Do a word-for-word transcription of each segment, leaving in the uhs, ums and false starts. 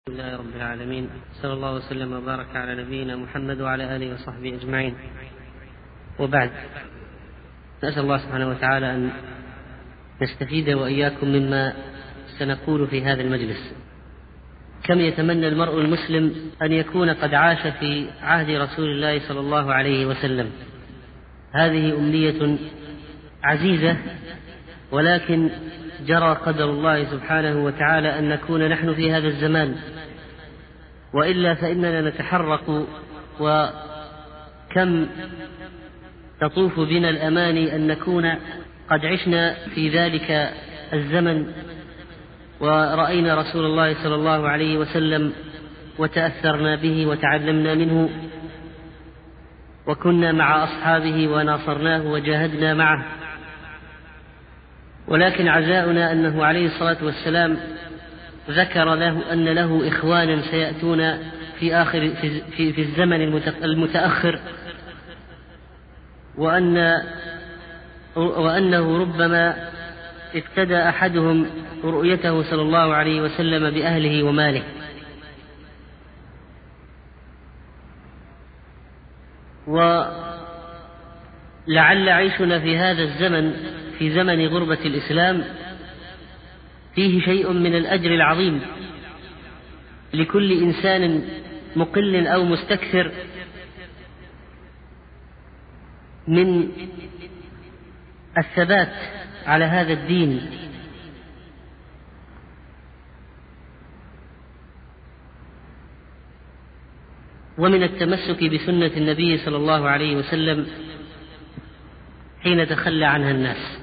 الحمد لله رب العالمين، صلى الله وسلم وبارك على نبينا محمد وعلى آله وصحبه أجمعين، وبعد. نسأل الله سبحانه وتعالى أن نستفيد وإياكم مما سنقول في هذا المجلس. كم يتمنى المرء المسلم أن يكون قد عاش في عهد رسول الله صلى الله عليه وسلم. هذه أمنية عزيزة، ولكن جرى قدر الله سبحانه وتعالى أن نكون نحن في هذا الزمان، وإلا فإننا نتحرق، وكم تطوف بنا الأماني أن نكون قد عشنا في ذلك الزمن ورأينا رسول الله صلى الله عليه وسلم وتأثرنا به وتعلمنا منه، وكنا مع أصحابه وناصرناه وجاهدنا معه. ولكن عزاؤنا أنه عليه الصلاة والسلام ذكر له أن له إخوانا سيأتون في آخر في, في الزمن المتأخر، وأن وأنه ربما ابتدى أحدهم رؤيته صلى الله عليه وسلم بأهله وماله. ولعل عيشنا في هذا الزمن، في زمن غربة الإسلام، فيه شيء من الأجر العظيم لكل إنسان مقل أو مستكثر من الثبات على هذا الدين، ومن التمسك بسنة النبي صلى الله عليه وسلم حين تخلى عنها الناس.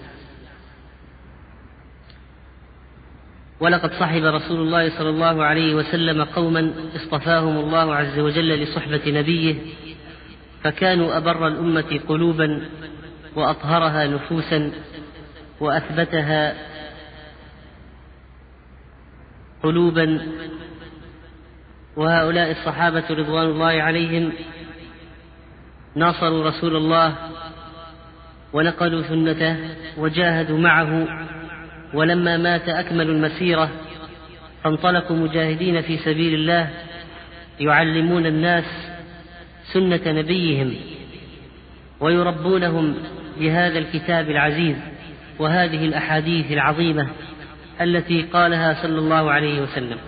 ولقد صحب رسول الله صلى الله عليه وسلم قوما اصطفاهم الله عز وجل لصحبة نبيه، فكانوا أبر الأمة قلوبا وأطهرها نفوسا وأثبتها قلوبا. وهؤلاء الصحابة رضوان الله عليهم ناصروا رسول الله ونقلوا سنته وجاهدوا معه، ولما مات أكملوا المسيرة، فانطلقوا مجاهدين في سبيل الله يعلمون الناس سنة نبيهم ويربونهم بهذا الكتاب العزيز وهذه الأحاديث العظيمة التي قالها صلى الله عليه وسلم.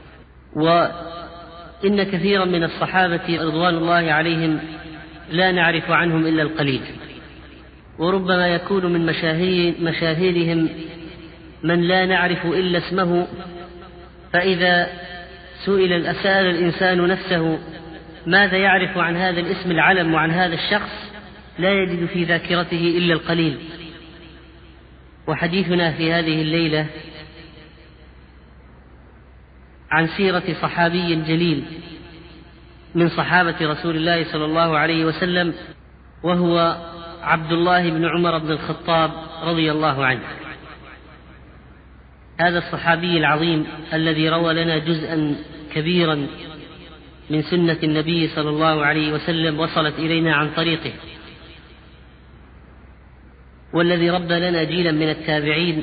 وإن كثيرا من الصحابة رضوان الله عليهم لا نعرف عنهم إلا القليل، وربما يكون من مشاهيرهم من لا نعرف إلا اسمه، فإذا سئل الأسأل الإنسان نفسه ماذا يعرف عن هذا الاسم العلم وعن هذا الشخص، لا يجد في ذاكرته إلا القليل. وحديثنا في هذه الليلة عن سيرة صحابي جليل من صحابة رسول الله صلى الله عليه وسلم، وهو عبد الله بن عمر بن الخطاب رضي الله عنه. هذا الصحابي العظيم الذي روى لنا جزءا كبيرا من سنة النبي صلى الله عليه وسلم وصلت إلينا عن طريقه، والذي ربى لنا جيلا من التابعين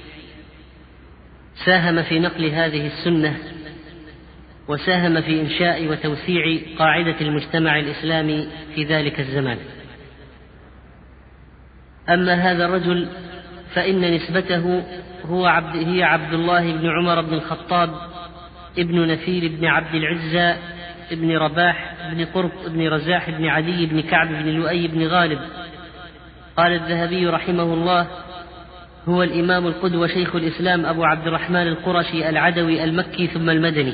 ساهم في نقل هذه السنة، وساهم في إنشاء وتوسيع قاعدة المجتمع الإسلامي في ذلك الزمان. أما هذا الرجل فإن نسبته هو عبد هي عبد الله بن عمر بن الخطاب ابن نفيل بن عبد العزى ابن رباح بن قرط بن رزاح بن عدي بن كعب بن لؤي بن غالب. قال الذهبي رحمه الله: هو الإمام القدوة شيخ الإسلام أبو عبد الرحمن القرشي العدوي المكي ثم المدني،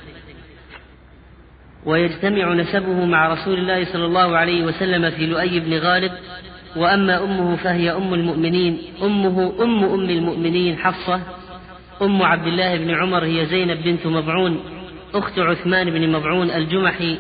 ويجتمع نسبه مع رسول الله صلى الله عليه وسلم في لؤي بن غالب. وأما أمه فهي أم المؤمنين أمه أم أم المؤمنين حفصة أم عبد الله بن عمر، هي زينب بنت مبعون أخت عثمان بن مبعون الجمحي.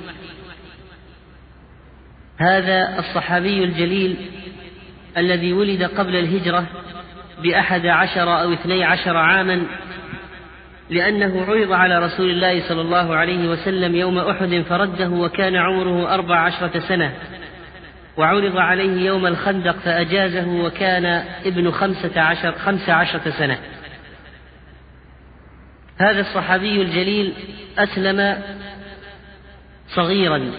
هذا الصحابي الجليل الذي ولد قبل الهجرة بأحد عشر أو اثني عشر عاما، لأنه عرض على رسول الله صلى الله عليه وسلم يوم أحد فرده وكان عمره أربع عشرة سنة، وعرض عليه يوم الخندق فأجازه وكان ابن خمسة عشر خمس عشرة سنة. هذا الصحابي الجليل أسلم صغيرا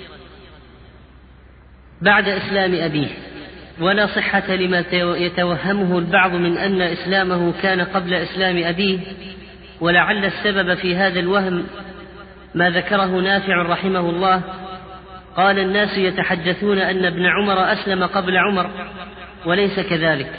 بعد إسلام أبيه، ولا صحة لما يتوهمه البعض من أن إسلامه كان قبل إسلام أبيه، ولعل السبب في هذا الوهم ما ذكره نافع رحمه الله، قال: الناس يتحدثون أن ابن عمر أسلم قبل عمر، وليس كذلك،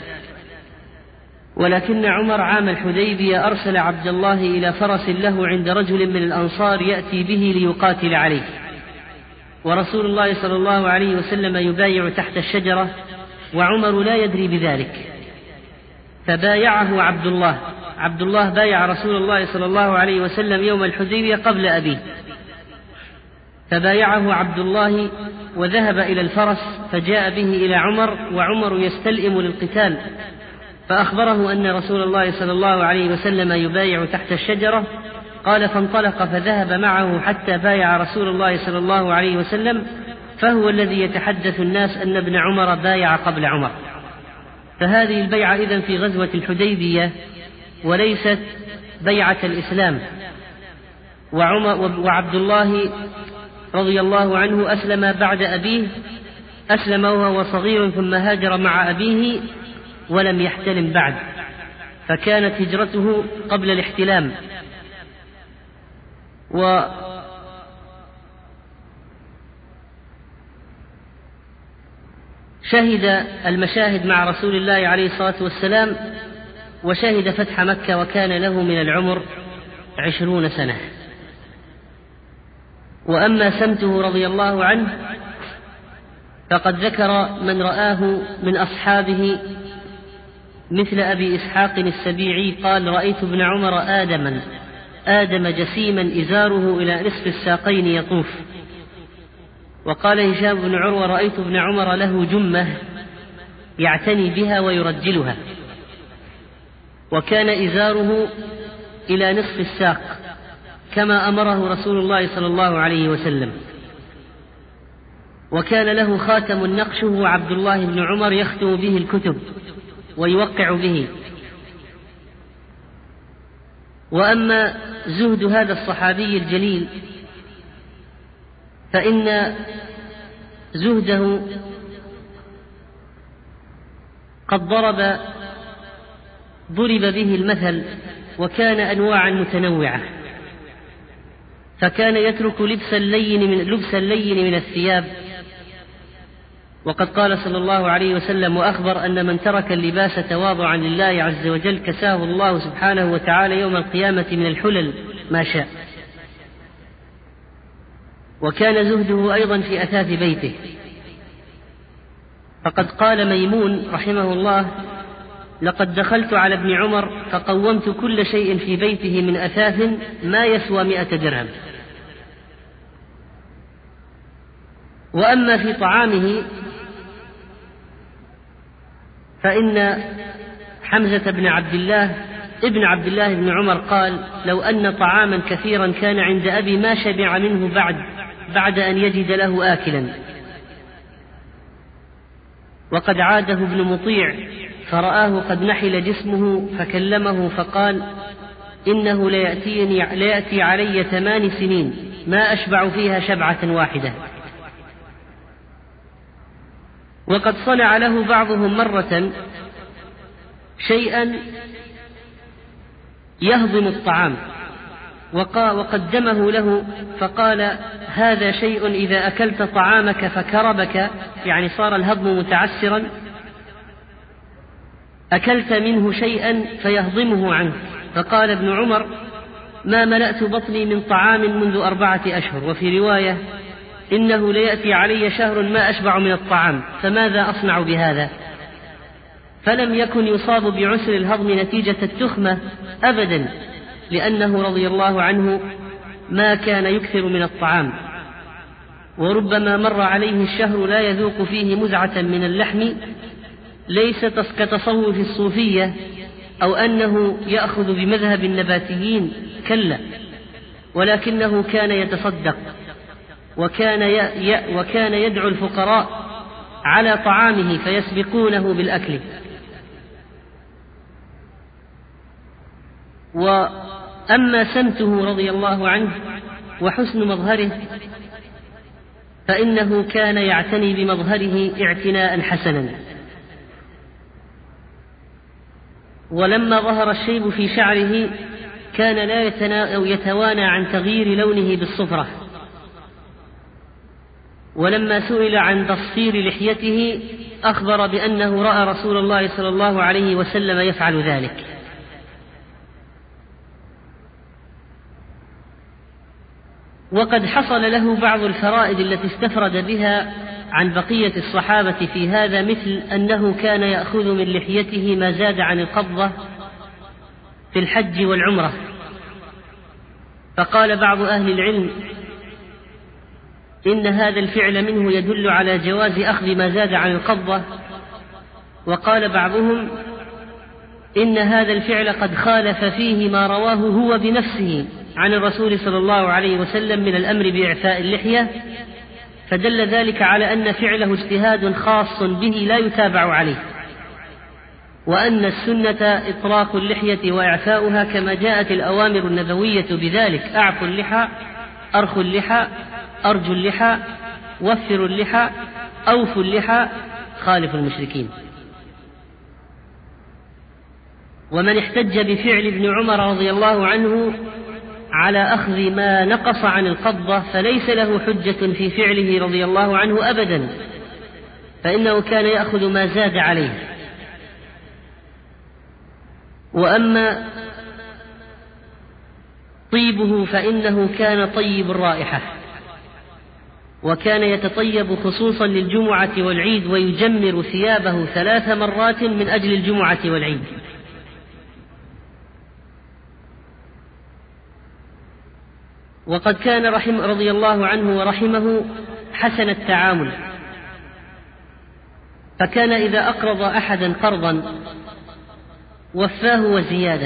ولكن عمر عام الحديبية أرسل عبد الله إلى فرس له عند رجل من الأنصار يأتي به ليقاتل عليه، ورسول الله صلى الله عليه وسلم يبايع تحت الشجرة وعمر لا يدري بذلك، فبايعه عبد الله عبد الله بايع رسول الله صلى الله عليه وسلم يوم الحديبية قبل أبيه، فبايعه عبد الله وذهب إلى الفرس فجاء به إلى عمر، وعمر يستلئم للقتال، فأخبره أن رسول الله صلى الله عليه وسلم يبايع تحت الشجرة، قال: فانطلق فذهب معه حتى بايع رسول الله صلى الله عليه وسلم، فهو الذي يتحدث الناس أن ابن عمر بايع قبل عمر. فهذه البيعة إذن في غزوة الحديبية وليست بيعة الإسلام. وعمر وعبد الله رضي الله عنه أسلم بعد أبيه، أسلم وهو صغير ثم هاجر مع أبيه ولم يحتلم بعد، فكانت هجرته قبل الاحتلام. وشهد المشاهد مع رسول الله عليه الصلاة والسلام، وشهد فتح مكة وكان له من العمر عشرون سنة. وأما سمته رضي الله عنه فقد ذكر من رآه من أصحابه مثل أبي إسحاق السبيعي قال: رأيت ابن عمر آدما آدم جسيما إزاره إلى نصف الساقين يطوف. وقال هشام بن عروة: رأيت ابن عمر له جمة يعتني بها ويرجلها، وكان إزاره إلى نصف الساق كما أمره رسول الله صلى الله عليه وسلم. وكان له خاتم نقشه عبد الله بن عمر يختم به الكتب ويوقع به. وأما زهد هذا الصحابي الجليل فإن زهده قد ضرب ضرب به المثل، وكان أنواعا متنوعة، فكان يترك لبس اللين من لبس اللين من الثياب، وقد قال صلى الله عليه وسلم وأخبر أن من ترك اللباس تواضعا لله عز وجل كساه الله سبحانه وتعالى يوم القيامة من الحلل ما شاء. وكان زهده أيضا في أثاث بيته، فقد قال ميمون رحمه الله: لقد دخلت على ابن عمر فقومت كل شيء في بيته من أثاث ما يسوى مئة درهم. وأما في طعامه فإن حمزة بن عبد الله ابن عبد الله بن عمر قال: لو أن طعاما كثيرا كان عند أبي ما شبع منه بعد بعد أن يجد له آكلا. وقد عاده ابن مطيع فرآه قد نحل جسمه فكلمه فقال: إنه ليأتيني ليأتي علي ثمان سنين ما أشبع فيها شبعة واحدة. وقد صنع له بعضهم مرة شيئا يهضم الطعام وقدمه له فقال: هذا شيء إذا أكلت طعامك فكربك، يعني صار الهضم متعسرا، أكلت منه شيئا فيهضمه عنك. فقال ابن عمر: ما ملأت بطني من طعام منذ أربعة أشهر. وفي رواية: إنه ليأتي علي شهر ما أشبع من الطعام، فماذا أصنع بهذا؟ فلم يكن يصاب بعسر الهضم نتيجة التخمة أبدا، لأنه رضي الله عنه ما كان يكثر من الطعام، وربما مر عليه الشهر لا يذوق فيه مزعة من اللحم، ليس كتصوف الصوفية أو أنه يأخذ بمذهب النباتيين، كلا، ولكنه كان يتصدق وكان, ي... وكان يدعو الفقراء على طعامه فيسبقونه بالأكل. أما سمته رضي الله عنه وحسن مظهره فإنه كان يعتني بمظهره اعتناء حسنا، ولما ظهر الشيب في شعره كان لا يتوانى عن تغيير لونه بالصفرة، ولما سئل عن تصفير لحيته أخبر بأنه رأى رسول الله صلى الله عليه وسلم يفعل ذلك. وقد حصل له بعض الفرائد التي استفرد بها عن بقية الصحابة في هذا، مثل أنه كان يأخذ من لحيته ما زاد عن القبضة في الحج والعمرة، فقال بعض أهل العلم إن هذا الفعل منه يدل على جواز أخذ ما زاد عن القبضة، وقال بعضهم إن هذا الفعل قد خالف فيه ما رواه هو بنفسه عن الرسول صلى الله عليه وسلم من الأمر بإعفاء اللحية، فدل ذلك على أن فعله اجتهاد خاص به لا يتابع عليه، وأن السنة إطلاق اللحية وإعفاؤها كما جاءت الأوامر النبوية بذلك: أعفوا اللحى، أرخوا اللحى، أرجوا اللحى، وفروا اللحى، أوفوا اللحى، خالفوا المشركين. ومن احتج بفعل ابن عمر رضي الله عنه على أخذ ما نقص عن القبضة فليس له حجة في فعله رضي الله عنه أبدا، فإنه كان يأخذ ما زاد عليه. وأما طيبه فإنه كان طيب الرائحة، وكان يتطيب خصوصا للجمعة والعيد، ويجمر ثيابه ثلاث مرات من أجل الجمعة والعيد. وقد كان رحم رضي الله عنه ورحمه حسن التعامل، فكان إذا أقرض أحدا قرضا وفاه وزيادة،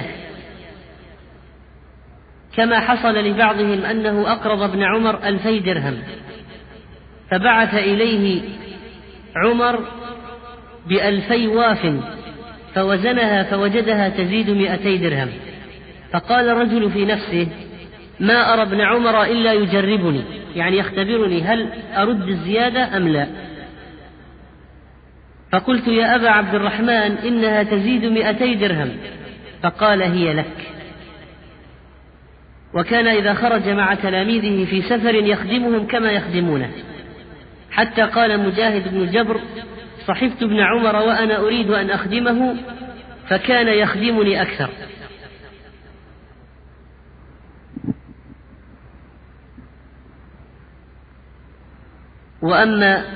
كما حصل لبعضهم أنه أقرض ابن عمر ألفي درهم، فبعث إليه عمر بألفي واف فوزنها فوجدها تزيد مئتي درهم، فقال الرجل في نفسه: ما أرى ابن عمر إلا يجربني، يعني يختبرني هل أرد الزيادة أم لا. فقلت: يا أبا عبد الرحمن إنها تزيد مئتي درهم، فقال: هي لك. وكان إذا خرج مع تلاميذه في سفر يخدمهم كما يخدمونه، حتى قال مجاهد بن جبر: صحبت ابن عمر وأنا أريد أن أخدمه فكان يخدمني أكثر. وأما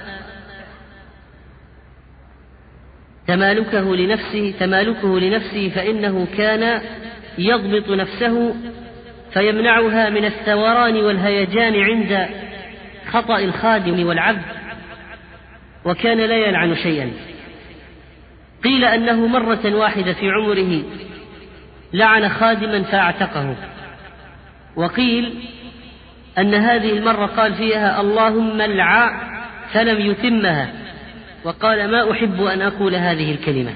تمالكه لنفسه تمالكه لنفسه فإنه كان يضبط نفسه فيمنعها من الثوران والهيجان عند خطأ الخادم والعبد، وكان لا يلعن شيئا. قيل أنه مرة واحدة في عمره لعن خادما فاعتقه، وقيل أن هذه المرة قال فيها: اللهم الع، فلم يتمها، وقال: ما أحب أن أقول هذه الكلمة.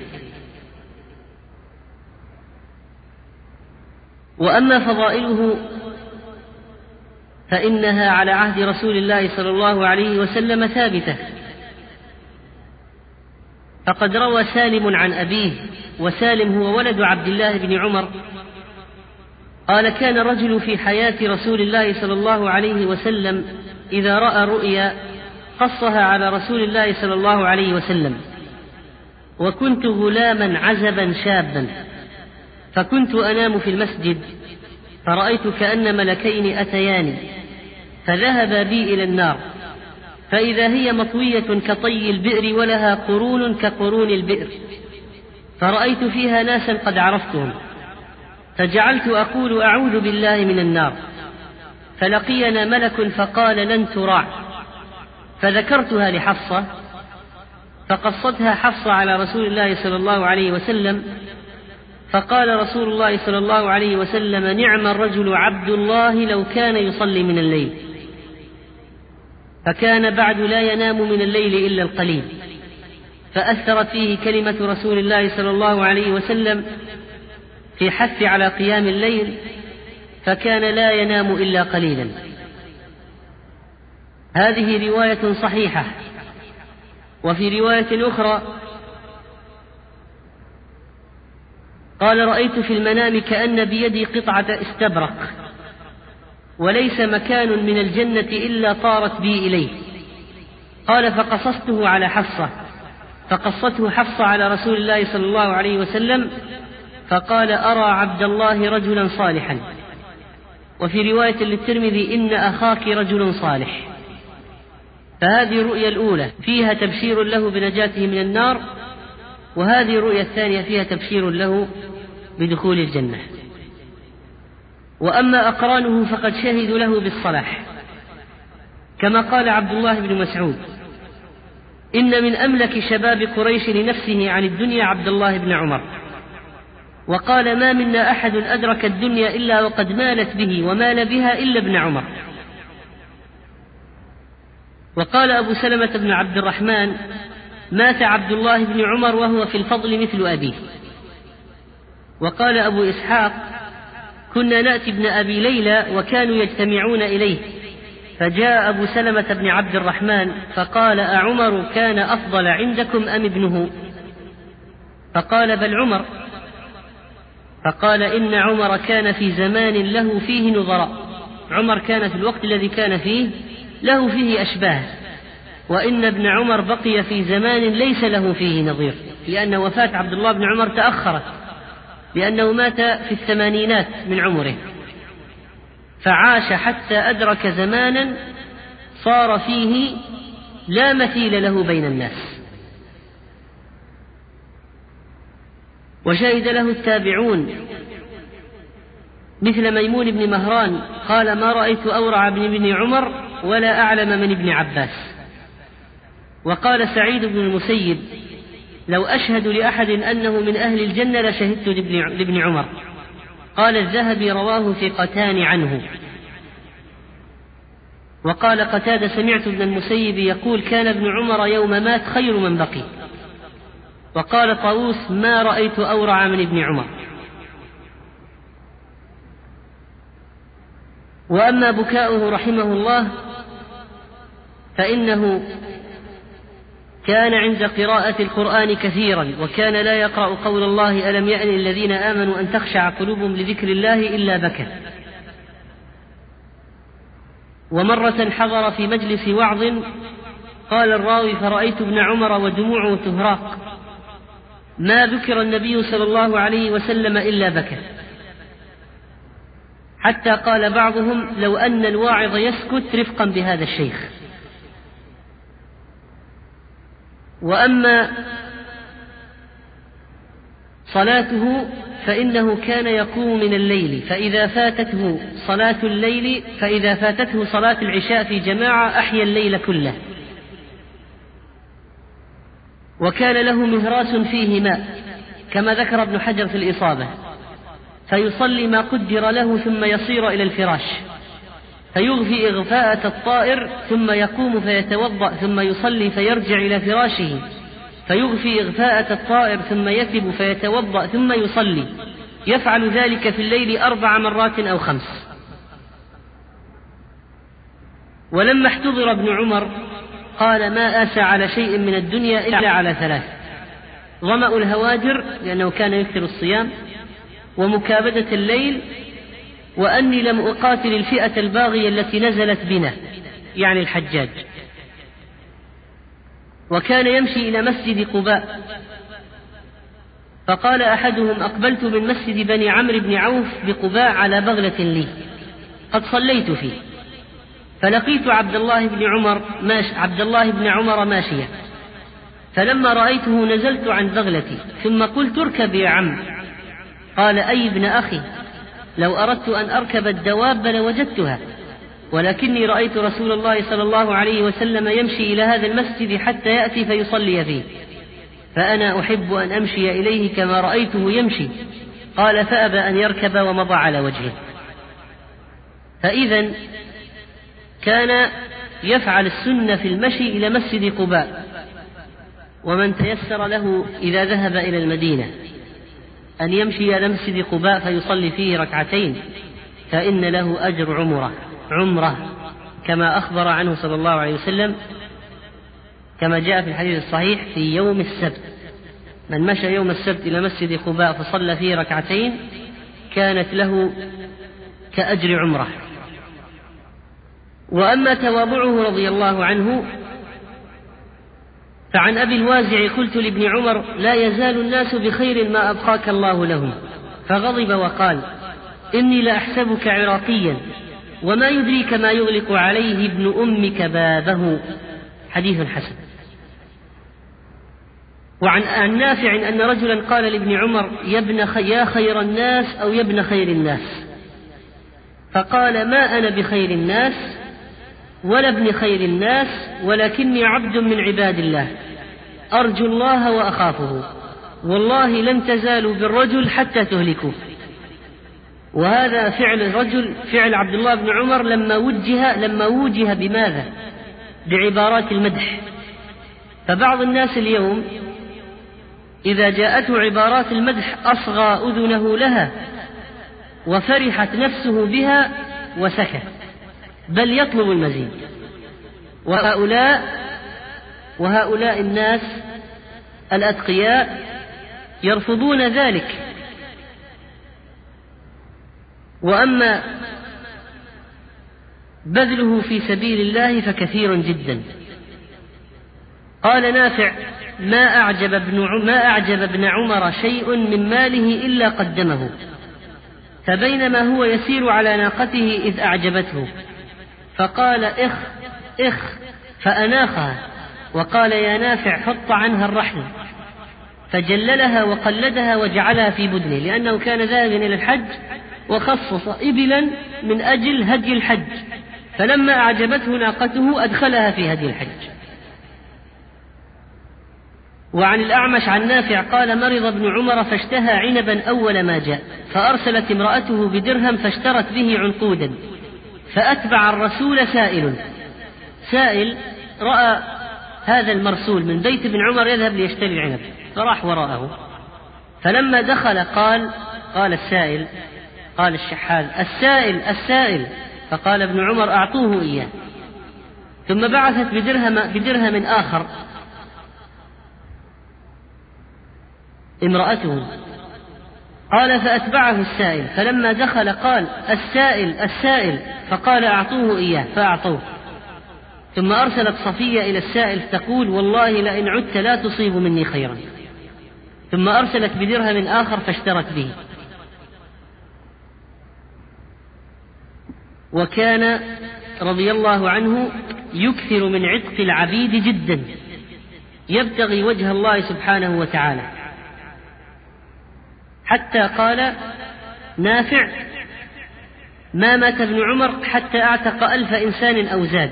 وأما فضائله فإنها على عهد رسول الله صلى الله عليه وسلم ثابتة، فقد روى سالم عن أبيه، وسالم هو ولد عبد الله بن عمر، قال: كان رجل في حياة رسول الله صلى الله عليه وسلم إذا رأى رؤيا قصها على رسول الله صلى الله عليه وسلم، وكنت غلاما عزبا شابا، فكنت أنام في المسجد فرأيت كأن ملكين أتياني فذهبا بي إلى النار، فإذا هي مطوية كطي البئر ولها قرون كقرون البئر، فرأيت فيها ناسا قد عرفتهم، فجعلت أقول: أعوذ بالله من النار، فلقينا ملك فقال: لن تراع، فذكرتها لحفصة، فقصتها حفصة على رسول الله صلى الله عليه وسلم، فقال رسول الله صلى الله عليه وسلم: نعم الرجل عبد الله لو كان يصلي من الليل. فكان بعد لا ينام من الليل إلا القليل، فأثرت فيه كلمة رسول الله صلى الله عليه وسلم في حث على قيام الليل، فكان لا ينام إلا قليلا. هذه رواية صحيحة. وفي رواية أخرى قال: رأيت في المنام كأن بيدي قطعة استبرق، وليس مكان من الجنة إلا طارت بي إليه. قال: فقصصته على حفصة، فقصته حفصة على رسول الله صلى الله عليه وسلم، فقال: أرى عبد الله رجلا صالحا. وفي رواية للترمذي: إن أخاك رجل صالح. فهذه الرؤيا الأولى فيها تبشير له بنجاته من النار، وهذه الرؤيا الثانية فيها تبشير له بدخول الجنة. وأما أقرانه فقد شهدوا له بالصلاح، كما قال عبد الله بن مسعود: إن من أملك شباب قريش لنفسه عن الدنيا عبد الله بن عمر. وقال: ما منا أحد أدرك الدنيا إلا وقد مالت به ومال بها إلا ابن عمر. وقال أبو سلمة بن عبد الرحمن: مات عبد الله بن عمر وهو في الفضل مثل أبيه. وقال أبو إسحاق: كنا نأتي ابن أبي ليلى وكانوا يجتمعون إليه، فجاء أبو سلمة بن عبد الرحمن فقال: أعمر كان أفضل عندكم أم ابنه؟ فقال: بل عمر. فقال: إن عمر كان في زمان له فيه نظراء. عمر كان في الوقت الذي كان فيه له فيه أشباه، وإن ابن عمر بقي في زمان ليس له فيه نظير، لأن وفاة عبد الله بن عمر تأخرت، لأنه مات في الثمانينات من عمره، فعاش حتى أدرك زمانا صار فيه لا مثيل له بين الناس. وشهد له التابعون مثل ميمون بن مهران قال: ما رأيت أورع من ابن عمر ولا أعلم من ابن عباس. وقال سعيد بن المسيب: لو أشهد لأحد أنه من أهل الجنة لشهدت لابن عمر. قال الذهبي: رواه ثقتان عنه. وقال قتادة: سمعت ابن المسيب يقول: كان ابن عمر يوم مات خير من بقي. وقال طاووس: ما رأيت أورع من ابن عمر. وأما بكاؤه رحمه الله فإنه كان عند قراءة القرآن كثيرا، وكان لا يقرأ قول الله: ألم يأن الذين آمنوا أن تخشع قلوبهم لذكر الله إلا بكى. ومرة حضر في مجلس وعظ، قال الراوي: فرأيت ابن عمر ودموعه تهراق، ما ذكر النبي صلى الله عليه وسلم إلا بكى، حتى قال بعضهم: لو أن الواعظ يسكت رفقا بهذا الشيخ. وأما صلاته فإنه كان يقوم من الليل، فإذا فاتته صلاة الليل فإذا فاتته صلاة العشاء في جماعة أحيا الليل كله. وكان له مهراس فيه ماء كما ذكر ابن حجر في الإصابة، فيصلي ما قدر له ثم يصير إلى الفراش فيغفي إغفاءة الطائر، ثم يقوم فيتوضأ ثم يصلي فيرجع إلى فراشه فيغفي إغفاءة الطائر ثم يثب فيتوضأ ثم يصلي، يفعل ذلك في الليل أربع مرات أو خمس. ولما احتضر ابن عمر قال: ما آسى على شيء من الدنيا إلا على ثلاث: ظمأ الهواجر لأنه كان يكثر الصيام، ومكابدة الليل، وأني لم أقاتل الفئة الباغية التي نزلت بنا، يعني الحجاج. وكان يمشي إلى مسجد قباء، فقال أحدهم: أقبلت من مسجد بني عمرو بن عوف بقباء على بغلة لي قد صليت فيه، فلقيت عبد الله بن عمر ماش عبد الله بن عمر ماشيا، فلما رأيته نزلت عن بغلتي ثم قلت: اركب يا عم. قال: أي ابن أخي، لو أردت أن أركب الدواب لوجدتها، ولكني رأيت رسول الله صلى الله عليه وسلم يمشي إلى هذا المسجد حتى يأتي فيصلي فيه، فأنا أحب أن أمشي إليه كما رأيته يمشي. قال: فأبى أن يركب ومضى على وجهه. فإذا كان يفعل السنة في المشي إلى مسجد قباء، ومن تيسر له إذا ذهب إلى المدينة أن يمشي إلى مسجد قباء فيصلي فيه ركعتين فإن له أجر عمره عمره كما أخبر عنه صلى الله عليه وسلم كما جاء في الحديث الصحيح في يوم السبت: من مشى يوم السبت إلى مسجد قباء فصلى فيه ركعتين كانت له كأجر عمره. وأما تواضعه رضي الله عنه فعن أبي الوازع: قلت لابن عمر: لا يزال الناس بخير ما أبقاك الله لهم، فغضب وقال: إني لأحسبك عراقيا، وما يدريك ما يغلق عليه ابن أمك بابه. حديث حسن. وعن نافع أن رجلا قال لابن عمر: يا ابن خي يا خير الناس أو يا ابن خير الناس، فقال: ما أنا بخير الناس ولا ابن خير الناس، ولكني عبد من عباد الله أرجو الله وأخافه، والله لن تزالوا بالرجل حتى تهلكوه. وهذا فعل الرجل، فعل عبد الله بن عمر لما وجه لما وجه بماذا؟ بعبارات المدح. فبعض الناس اليوم إذا جاءته عبارات المدح أصغى أذنه لها وفرحت نفسه بها وسكت، بل يطلب المزيد. وهؤلاء وهؤلاء الناس الأتقياء يرفضون ذلك. وأما بذله في سبيل الله فكثير جدا. قال نافع: ما أعجب ابن ما أعجب ابن عمر شيء من ماله إلا قدمه، فبينما هو يسير على ناقته إذ أعجبته فقال: إخ إخ، فأناخها وقال: يا نافع حط عنها الرحل، فجللها وقلدها وجعلها في بدنه، لأنه كان ذاهبا إلى الحج وخصص إبلا من أجل هدي الحج، فلما أعجبته ناقته أدخلها في هدي الحج. وعن الأعمش عن نافع قال: مرض ابن عمر فاشتهى عنبا أول ما جاء، فأرسلت امرأته بدرهم فاشترت به عنقودا، فأتبع الرسول سائل سائل رأى هذا المرسول من بيت ابن عمر يذهب ليشتري العنب، فراح وراءه، فلما دخل قال قال السائل قال الشحاذ: السائل السائل، فقال ابن عمر: أعطوه إياه. ثم بعثت بدرهم, بدرهم آخر امرأته، قال: فأتبعه السائل، فلما دخل قال: السائل السائل، فقال: أعطوه إياه، فأعطوه. ثم أرسلت صفية إلى السائل تقول: والله لئن عدت لا تصيب مني خيرا. ثم أرسلت بدرهم آخر فاشترت به. وكان رضي الله عنه يكثر من عتق العبيد جدا، يبتغي وجه الله سبحانه وتعالى، حتى قال نافع: ما مات ابن عمر حتى أعتق ألف إنسان أو زاد.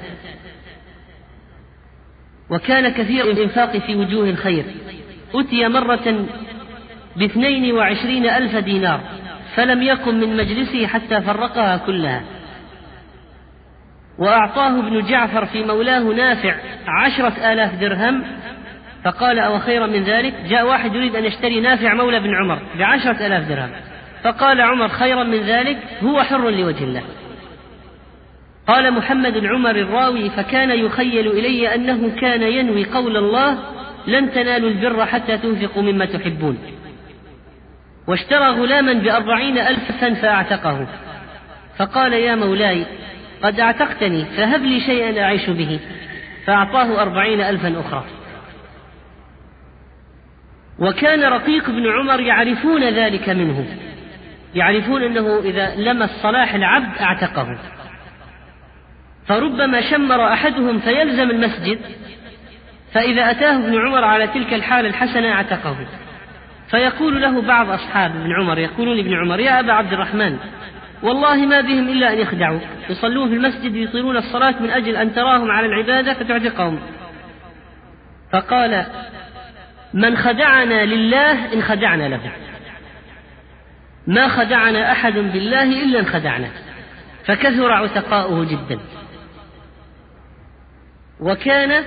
وكان كثير الإنفاق في وجوه الخير. أتي مرة باثنين وعشرين ألف دينار فلم يقم من مجلسه حتى فرقها كلها. وأعطاه ابن جعفر في مولاه نافع عشرة آلاف درهم، فقال: أو خيرا من ذلك؟ جاء واحد يريد أن يشتري نافع مولى ابن عمر بعشرة آلاف درهم، فقال عمر: خيرا من ذلك، هو حر لوجه الله. قال محمد العمر الراوي: فكان يخيل إلي أنه كان ينوي قول الله: لن تنالوا البر حتى تنفقوا مما تحبون. واشترى غلاما بأربعين ألفا فأعتقه، فقال: يا مولاي قد اعتقتني فهب لي شيئا أعيش به، فأعطاه أربعين ألفا أخرى. وكان رقيق بن عمر يعرفون ذلك منه، يعرفون أنه إذا لمس صلاح العبد اعتقه، فربما شمر أحدهم فيلزم المسجد، فإذا أتاه ابن عمر على تلك الحالة الحسنة اعتقه. فيقول له بعض أصحاب ابن عمر، يقولون لابن عمر: يا أبا عبد الرحمن، والله ما بهم إلا أن يخدعوا، يصلون في المسجد يطيلون الصلاة من أجل أن تراهم على العبادة فتعتقهم. فقال: من خدعنا لله إن خدعنا له، ما خدعنا أحد بالله إلا إن خدعنا. فكثر عتقاؤه جدا. وكان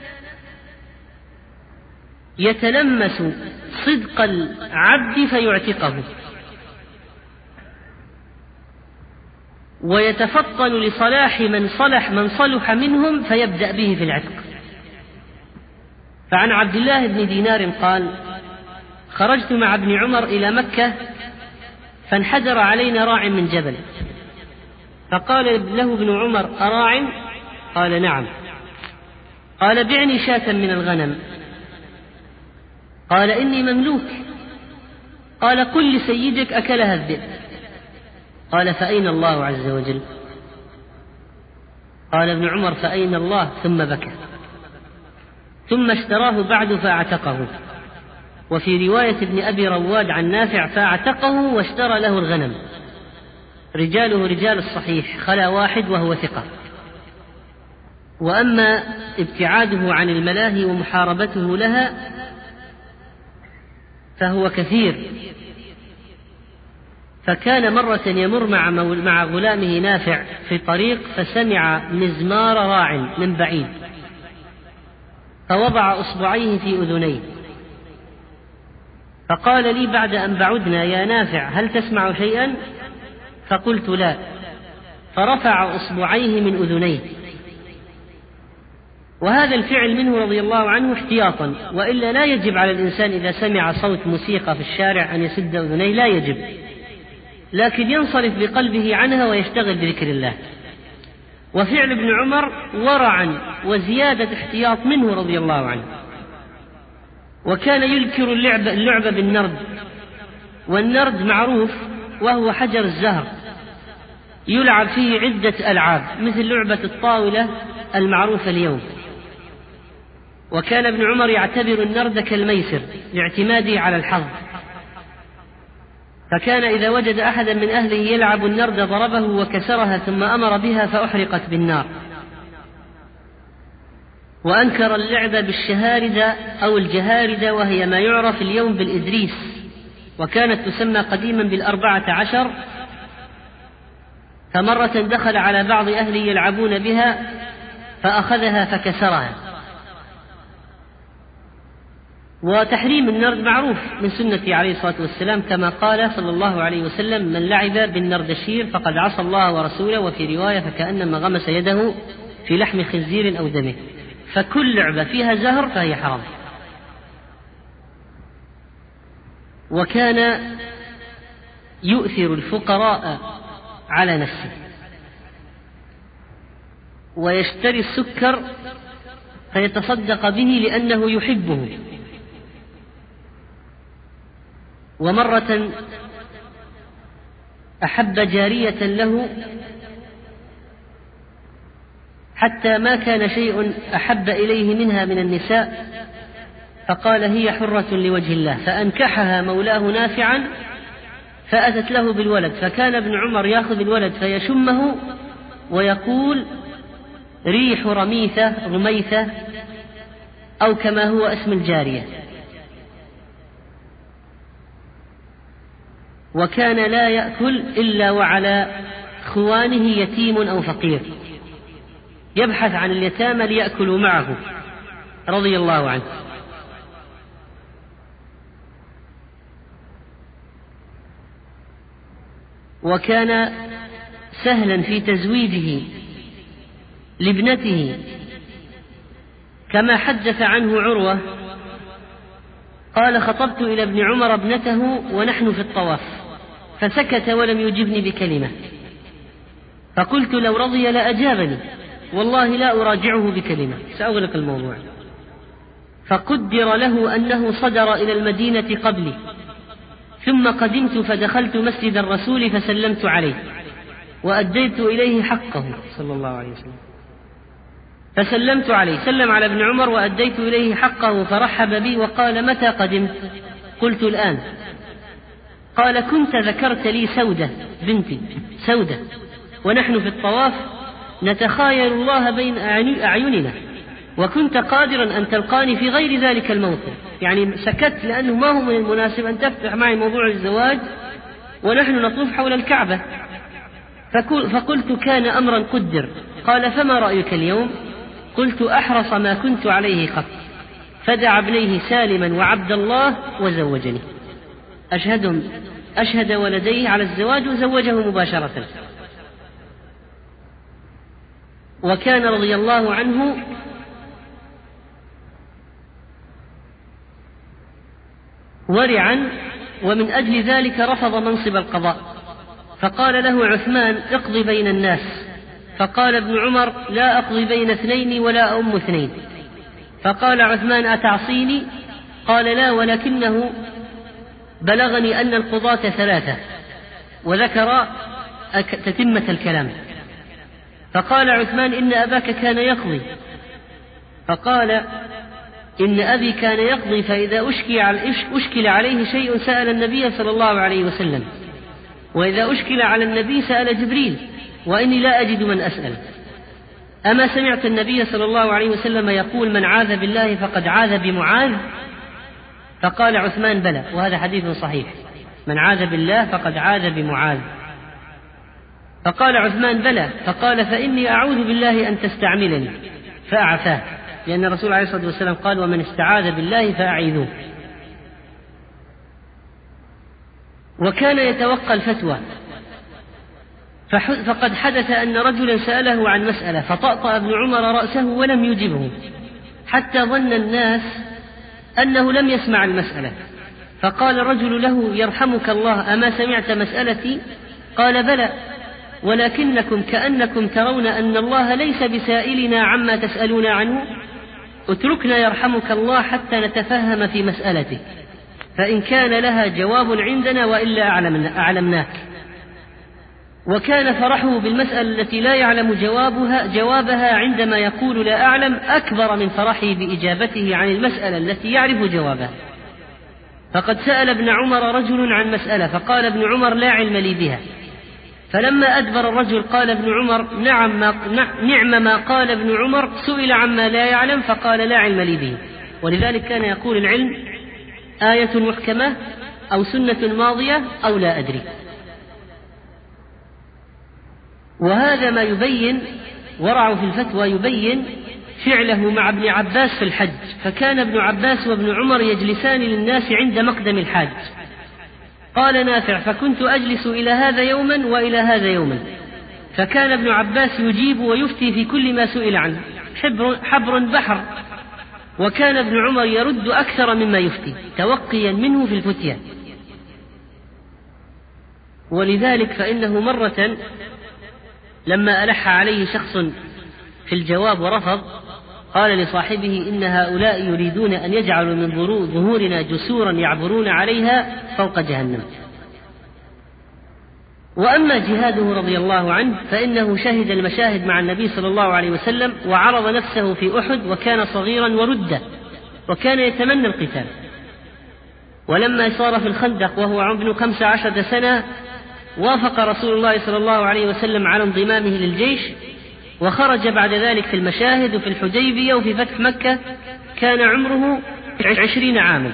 يتلمس صدق العبد فيعتقه. ويتفطن لصلاح من صلح من صلح منهم فيبدأ به في العتق. فعن عبد الله بن دينار قال: خرجت مع ابن عمر إلى مكة فانحدر علينا راع من جبل، فقال له ابن عمر: أراع؟ قال: نعم. قال: بعني شاة من الغنم. قال: إني مملوك. قال: قل لسيدك أكلها الذئب. قال: فأين الله عز وجل؟ قال ابن عمر: فأين الله؟ ثم بكى. ثم اشتراه بعد فاعتقه. وفي رواية ابن أبي رواد عن نافع: فاعتقه واشترى له الغنم. رجاله رجال الصحيح خلا واحد وهو ثقة. وأما ابتعاده عن الملاهي ومحاربته لها فهو كثير. فكان مرة يمر مع, مع غلامه نافع في طريق فسمع مزمار راع من بعيد، فوضع أصبعيه في أذنيه، فقال لي بعد أن بعدنا: يا نافع، هل تسمع شيئا؟ فقلت: لا. فرفع أصبعيه من أذنيه. وهذا الفعل منه رضي الله عنه احتياطا، وإلا لا يجب على الإنسان إذا سمع صوت موسيقى في الشارع أن يسد أذنيه، لا يجب، لكن ينصرف بقلبه عنها ويشتغل بذكر الله. وفعل ابن عمر ورعا وزيادة احتياط منه رضي الله عنه. وكان يذكر اللعب, اللعب بالنرد، والنرد معروف وهو حجر الزهر يلعب فيه عدة ألعاب مثل لعبة الطاولة المعروفة اليوم. وكان ابن عمر يعتبر النرد كالميسر لاعتماده على الحظ، فكان إذا وجد أحدا من أهله يلعب النرد ضربه وكسرها ثم أمر بها فأحرقت بالنار. وأنكر اللعب بالشهاردة أو الجهاردة، وهي ما يعرف اليوم بالإدريس، وكانت تسمى قديما بالأربعة عشر. فمرة دخل على بعض أهله يلعبون بها فأخذها فكسرها. وتحريم النرد معروف من سنة عليه الصلاة والسلام، كما قال صلى الله عليه وسلم: من لعب بالنردشير فقد عصى الله ورسوله، وفي رواية: فكأنما غمس يده في لحم خنزير أو دمه. فكل لعبة فيها زهر فهي حرام. وكان يؤثر الفقراء على نفسه، ويشتري السكر فيتصدق به لأنه يحبه. ومرة أحب جارية له حتى ما كان شيء أحب إليه منها من النساء، فقال: هي حرة لوجه الله، فأنكحها مولاه نافعا فأتت له بالولد. فكان ابن عمر يأخذ الولد فيشمه ويقول: ريح رميثة رميثة، أو كما هو اسم الجارية. وكان لا يأكل إلا وعلى خوانه يتيم أو فقير، يبحث عن اليتامى ليأكلوا معه رضي الله عنه. وكان سهلا في تزويجه لابنته، كما حدث عنه عروة قال: خطبت إلى ابن عمر ابنته ونحن في الطواف، فسكت ولم يجبني بكلمة، فقلت: لو رضي لأجابني، والله لا أراجعه بكلمة، سأغلق الموضوع. فقدر له أنه صدر إلى المدينة قبلي، ثم قدمت فدخلت مسجد الرسول فسلمت عليه وأديت إليه حقه صلى الله عليه وسلم. فسلمت عليه، سلم على ابن عمر وأديت إليه حقه، فرحب بي وقال: متى قدمت؟ قلت: الآن. قال: كنت ذكرت لي سودة بنتي سودة ونحن في الطواف نتخايل الله بين أعيننا، وكنت قادرا أن تلقاني في غير ذلك الموطن. يعني سكت لأنه ما هو من المناسب أن تفتح معي موضوع الزواج ونحن نطوف حول الكعبة. فقلت: كان أمرا قدر. قال: فما رأيك اليوم؟ قلت: أحرص ما كنت عليه قط. فدعا ابنيه سالما وعبد الله وزوجني. أشهدهم أشهد ولديه على الزواج وزوجه مباشرة. وكان رضي الله عنه ورعا، ومن أجل ذلك رفض منصب القضاء، فقال له عثمان: اقضي بين الناس. فقال ابن عمر: لا أقضي بين اثنين ولا أم اثنين. فقال عثمان: أتعصيني؟ قال: لا، ولكنه بلغني أن القضاة ثلاثة، وذكر تتمة الكلام. فقال عثمان: إن أباك كان يقضي. فقال: إن أبي كان يقضي، فإذا أشكل عليه شيء سأل النبي صلى الله عليه وسلم، وإذا أشكل على النبي سأل جبريل، وإني لا أجد من أسأل. أما سمعت النبي صلى الله عليه وسلم يقول: من عاذ بالله فقد عاذ بمعاذ؟ فقال عثمان: بلى، وهذا حديث صحيح، من عاذ بالله فقد عاذ بمعاذ. فقال عثمان: بلى. فقال: فإني أعوذ بالله أن تستعملني، فأعفاه، لأن الرسول عليه الصلاة والسلام قال: ومن استعاذ بالله فأعيذوه. وكان يتوقى الفتوى، فقد حدث أن رجلا سأله عن مسألة فطأطأ ابن عمر رأسه ولم يجبه، حتى ظن الناس أنه لم يسمع المسألة. فقال الرجل له: يرحمك الله، أما سمعت مسألتي؟ قال: بلى، ولكنكم كأنكم ترون أن الله ليس بسائلنا عما تسألون عنه، اتركنا يرحمك الله حتى نتفهم في مسألتك، فإن كان لها جواب عندنا وإلا أعلمناك. وكان فرحه بالمسألة التي لا يعلم جوابها, جوابها عندما يقول لا أعلم أكبر من فرحه بإجابته عن المسألة التي يعرف جوابها. فقد سأل ابن عمر رجل عن مسألة، فقال ابن عمر: لا علم لي بها. فلما أدبر الرجل قال ابن عمر: نعم ما, نعم ما قال ابن عمر، سئل عما لا يعلم فقال: لا علم لي به. ولذلك كان يقول: العلم آية محكمة أو سنة ماضية أو لا أدري. وهذا ما يبين ورعه في الفتوى، يبين فعله مع ابن عباس في الحج. فكان ابن عباس وابن عمر يجلسان للناس عند مقدم الحاج. قال نافع: فكنت أجلس إلى هذا يوما وإلى هذا يوما، فكان ابن عباس يجيب ويفتي في كل ما سئل عنه، حبر, حبر بحر. وكان ابن عمر يرد أكثر مما يفتي توقيا منه في الفتية. ولذلك فإنه مرة لما ألح عليه شخص في الجواب ورفض، قال لصاحبه: إن هؤلاء يريدون أن يجعلوا من ظهورنا جسورا يعبرون عليها فوق جهنم. وأما جهاده رضي الله عنه فإنه شهد المشاهد مع النبي صلى الله عليه وسلم، وعرض نفسه في أحد وكان صغيرا ورده، وكان يتمنى القتال. ولما صار في الخندق وهو ابن خمس عشرة سنة، وافق رسول الله صلى الله عليه وسلم على انضمامه للجيش، وخرج بعد ذلك في المشاهد وفي الحديبية وفي فتح مكة، كان عمره عشرين عاما.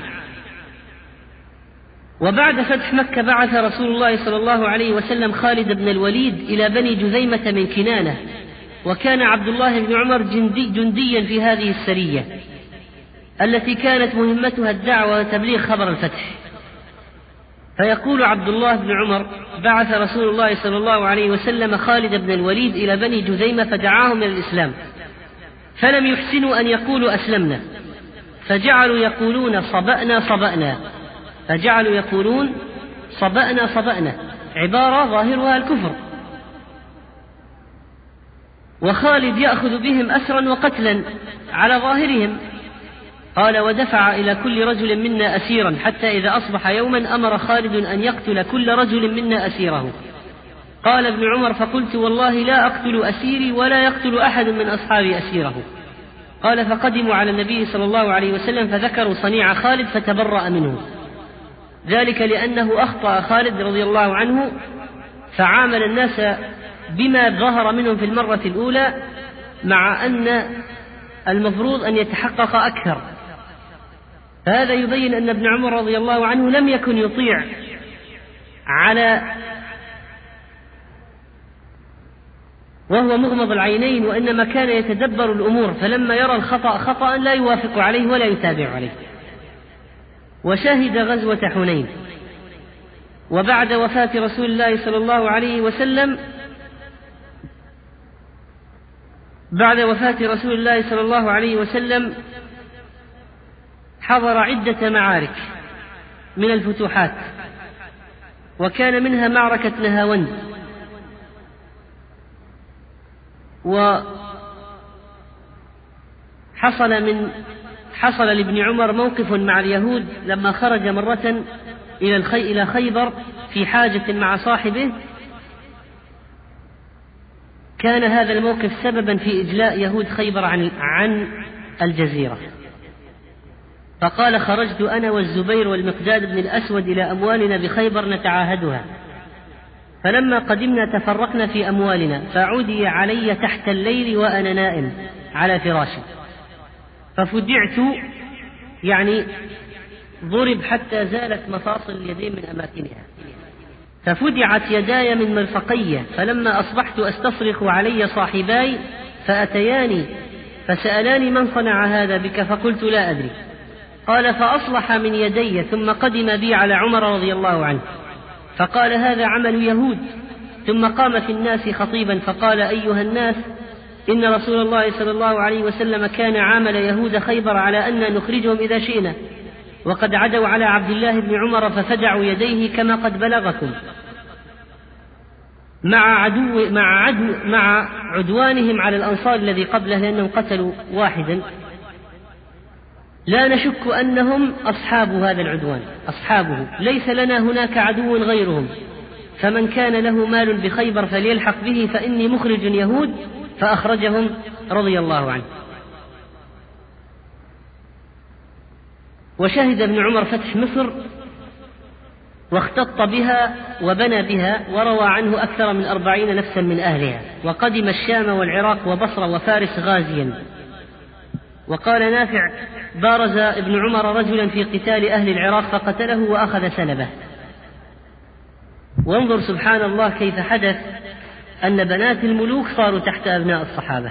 وبعد فتح مكة بعث رسول الله صلى الله عليه وسلم خالد بن الوليد إلى بني جذيمة من كنانة، وكان عبد الله بن عمر جندي جنديا في هذه السرية التي كانت مهمتها الدعوة وتبليغ خبر الفتح. فيقول عبد الله بن عمر: بعث رسول الله صلى الله عليه وسلم خالد بن الوليد إلى بني جذيمة فدعاهم إلى الإسلام، فلم يحسنوا أن يقولوا أسلمنا، فجعلوا يقولون صبأنا صبأنا، فجعلوا يقولون صبأنا صبأنا، عبارة ظاهرها الكفر. وخالد يأخذ بهم أسرا وقتلا على ظاهرهم. قال: ودفع إلى كل رجل منا أسيرا، حتى إذا أصبح يوما أمر خالد أن يقتل كل رجل منا أسيره. قال ابن عمر: فقلت والله لا أقتل أسيري ولا يقتل أحد من أصحابي أسيره. قال: فقدموا على النبي صلى الله عليه وسلم فذكروا صنيع خالد فتبرأ منه، ذلك لأنه أخطأ خالد رضي الله عنه، فعامل الناس بما ظهر منهم في المرة الأولى، مع أن المفروض أن يتحقق أكثر. فهذا يبين أن ابن عمر رضي الله عنه لم يكن يطيع على وهو مغمض العينين، وإنما كان يتدبر الأمور، فلما يرى الخطأ خطأ لا يوافق عليه ولا يتابع عليه. وشهد غزوة حنين. وبعد وفاة رسول الله صلى الله عليه وسلم بعد وفاة رسول الله صلى الله عليه وسلم حضر عدة معارك من الفتوحات، وكان منها معركة نهاوند. وحصل من حصل لابن عمر موقف مع اليهود لما خرج مرة إلى الخي... إلى خيبر في حاجة مع صاحبه. كان هذا الموقف سببا في إجلاء يهود خيبر عن عن الجزيرة، فقال: خرجت أنا والزبير والمقداد بن الأسود إلى أموالنا بخيبر نتعاهدها، فلما قدمنا تفرقنا في أموالنا، فعودي علي تحت الليل وأنا نائم على فراشي، ففجعت، يعني ضرب حتى زالت مفاصل اليدين من أماكنها، ففدعت يداي من مرفقي، فلما أصبحت أستصرخ علي صاحباي فأتياني فسألاني: من صنع هذا بك؟ فقلت: لا أدري. قال: فأصلح من يدي، ثم قدم بي على عمر رضي الله عنه فقال: هذا عمل يهود. ثم قام في الناس خطيبا فقال: أيها الناس، إن رسول الله صلى الله عليه وسلم كان عامل يهود خيبر على أن نخرجهم إذا شئنا، وقد عدوا على عبد الله بن عمر ففدعوا يديه كما قد بلغكم، مع عدو مع عدو مع عدوانهم على الأنصار الذي قبله، لأنهم قتلوا واحدا. لا نشك أنهم أصحاب هذا العدوان، أصحابه، ليس لنا هناك عدو غيرهم، فمن كان له مال بخيبر فليلحق به، فإني مخرج يهود. فأخرجهم رضي الله عنه. وشهد ابن عمر فتح مصر واختط بها وبنى بها، وروى عنه أكثر من أربعين نفسا من أهلها، وقدم الشام والعراق وبصرة وفارس غازيا. وقال نافع: بارز ابن عمر رجلا في قتال أهل العراق فقتله وأخذ سلبه. وانظر سبحان الله كيف حدث أن بنات الملوك صاروا تحت أبناء الصحابة.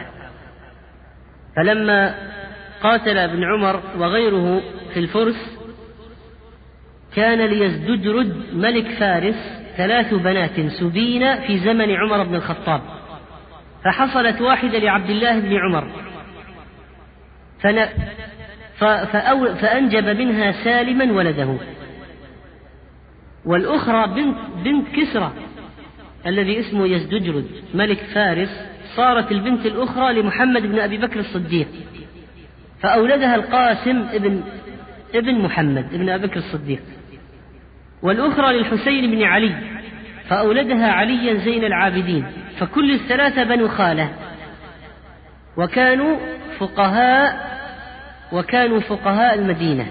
فلما قاتل ابن عمر وغيره في الفرس، كان ليزدجرد ملك فارس ثلاث بنات سبين في زمن عمر بن الخطاب، فحصلت واحدة لعبد الله بن عمر فأنجب منها سالما ولده، والأخرى بنت, بنت كسرى الذي اسمه يزدجرد ملك فارس، صارت البنت الأخرى لمحمد بن أبي بكر الصديق، فأولدها القاسم ابن, ابن محمد ابن أبي بكر الصديق، والأخرى للحسين بن علي، فأولدها عليا زين العابدين، فكل الثلاثة بنو خالة، وكانوا فقهاء وكانوا فقهاء المدينة.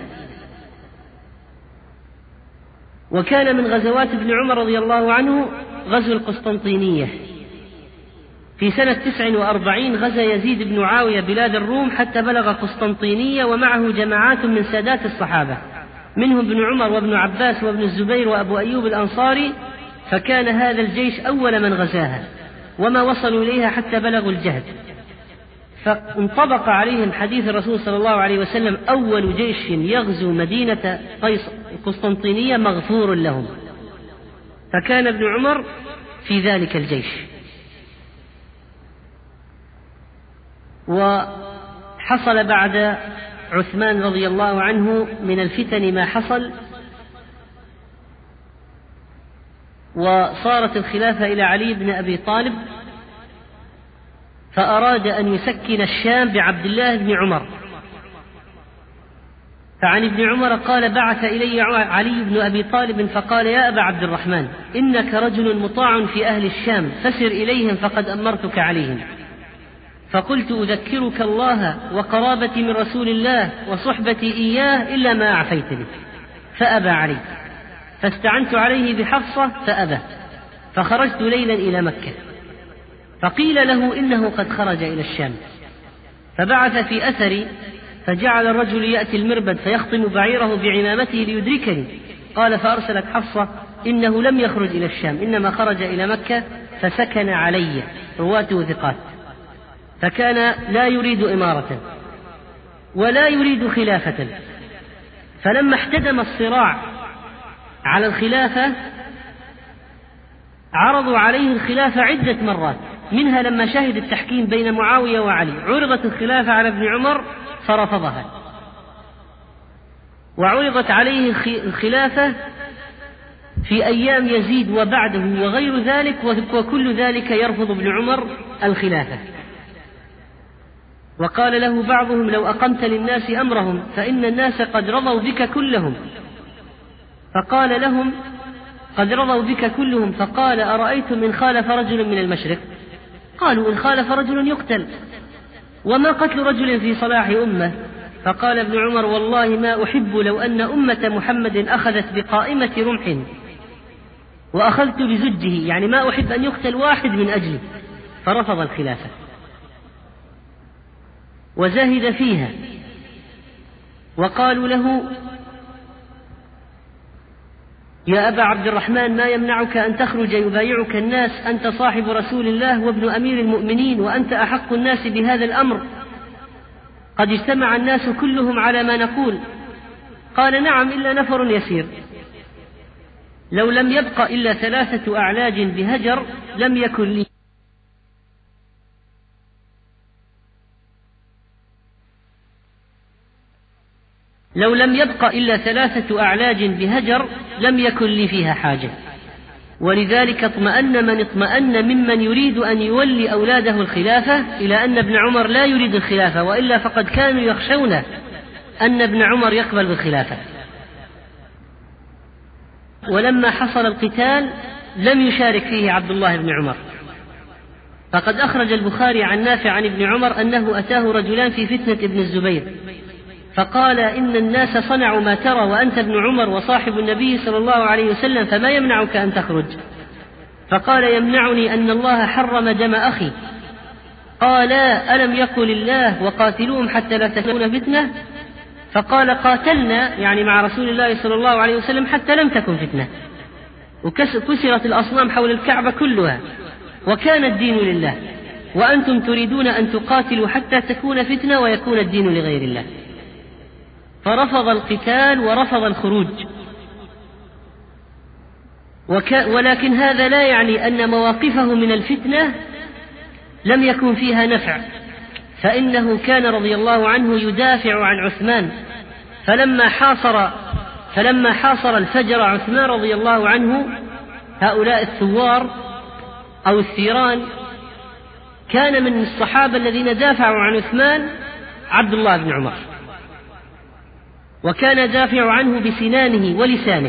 وكان من غزوات ابن عمر رضي الله عنه غزو القسطنطينية في سنة تسع وأربعين. غزا يزيد بن معاوية بلاد الروم حتى بلغ قسطنطينية، ومعه جماعات من سادات الصحابة، منهم ابن عمر وابن عباس وابن الزبير وأبو أيوب الأنصاري، فكان هذا الجيش أول من غزاها، وما وصلوا إليها حتى بلغوا الجهد. فانطبق عليهم حديث الرسول صلى الله عليه وسلم: أول جيش يغزو مدينة قسطنطينية مغفور لهم. فكان ابن عمر في ذلك الجيش. وحصل بعد عثمان رضي الله عنه من الفتن ما حصل، وصارت الخلافة إلى علي بن أبي طالب، فأراد أن يسكن الشام بعبد الله بن عمر. فعن ابن عمر قال: بعث إلي علي بن أبي طالب فقال: يا أبا عبد الرحمن، إنك رجل مطاع في أهل الشام، فسر إليهم فقد أمرتك عليهم. فقلت: أذكرك الله وقرابتي من رسول الله وصحبتي إياه إلا ما أعفيتني، فأبى علي، فاستعنت عليه بحفصة فأبى، فخرجت ليلا إلى مكة، فقيل له إنه قد خرج إلى الشام، فبعث في أثري، فجعل الرجل يأتي المربد فيخطم بعيره بعمامته ليدركني. قال: فأرسلت حفصة: إنه لم يخرج إلى الشام، إنما خرج إلى مكة فسكن علي. رواته ثقات. فكان لا يريد إمارة ولا يريد خلافة. فلما احتدم الصراع على الخلافة عرضوا عليه الخلافة عدة مرات، منها لما شهد التحكيم بين معاوية وعلي عرضت الخلافة على ابن عمر فرفضها، وعرضت عليه الخلافة في أيام يزيد وبعده وغير ذلك، وكل ذلك يرفض ابن عمر الخلافة. وقال له بعضهم: لو أقمت للناس أمرهم فإن الناس قد رضوا بك كلهم. فقال لهم: قد رضوا بك كلهم. فقال: أرأيتم إن خالف رجل من المشرق؟ قالوا: إن خالف رجل يقتل، وما قتل رجل في صلاح أمة. فقال ابن عمر: والله ما أحب لو أن أمة محمد أخذت بقائمة رمح وأخذت بزجه، يعني ما أحب أن يقتل واحد من أجلي. فرفض الخلافة وزهد فيها. وقالوا له: يا أبا عبد الرحمن، ما يمنعك أن تخرج يبايعك الناس؟ أنت صاحب رسول الله وابن أمير المؤمنين، وأنت أحق الناس بهذا الأمر، قد اجتمع الناس كلهم على ما نقول. قال: نعم، إلا نفر يسير. لو لم يبق إلا ثلاثة أعلاج بهجر لم يكن لي لو لم يبق إلا ثلاثة أعلاج بهجر لم يكن لي فيها حاجة. ولذلك اطمأن من اطمأن ممن يريد أن يولي أولاده الخلافة إلى أن ابن عمر لا يريد الخلافة، وإلا فقد كانوا يخشون أن ابن عمر يقبل بالخلافة. ولما حصل القتال لم يشارك فيه عبد الله بن عمر. فقد أخرج البخاري عن نافع عن ابن عمر أنه أتاه رجلان في فتنة ابن الزبير فقال: إن الناس صنعوا ما ترى وأنت ابن عمر وصاحب النبي صلى الله عليه وسلم، فما يمنعك أن تخرج؟ فقال: يمنعني أن الله حرم دم أخي. قال: ألم يقل الله وقاتلوهم حتى لا تكون فتنة؟ فقال: قاتلنا، يعني مع رسول الله صلى الله عليه وسلم، حتى لم تكن فتنة، وكسرت الأصنام حول الكعبة كلها، وكان الدين لله، وأنتم تريدون أن تقاتلوا حتى تكون فتنة ويكون الدين لغير الله. فرفض القتال ورفض الخروج. وك... ولكن هذا لا يعني أن مواقفه من الفتنة لم يكن فيها نفع، فإنه كان رضي الله عنه يدافع عن عثمان. فلما حاصر فلما حاصر الفجر عثمان رضي الله عنه هؤلاء الثوار أو الثيران، كان من الصحابة الذين دافعوا عن عثمان عبد الله بن عمر، وكان دافع عنه بسنانه ولسانه.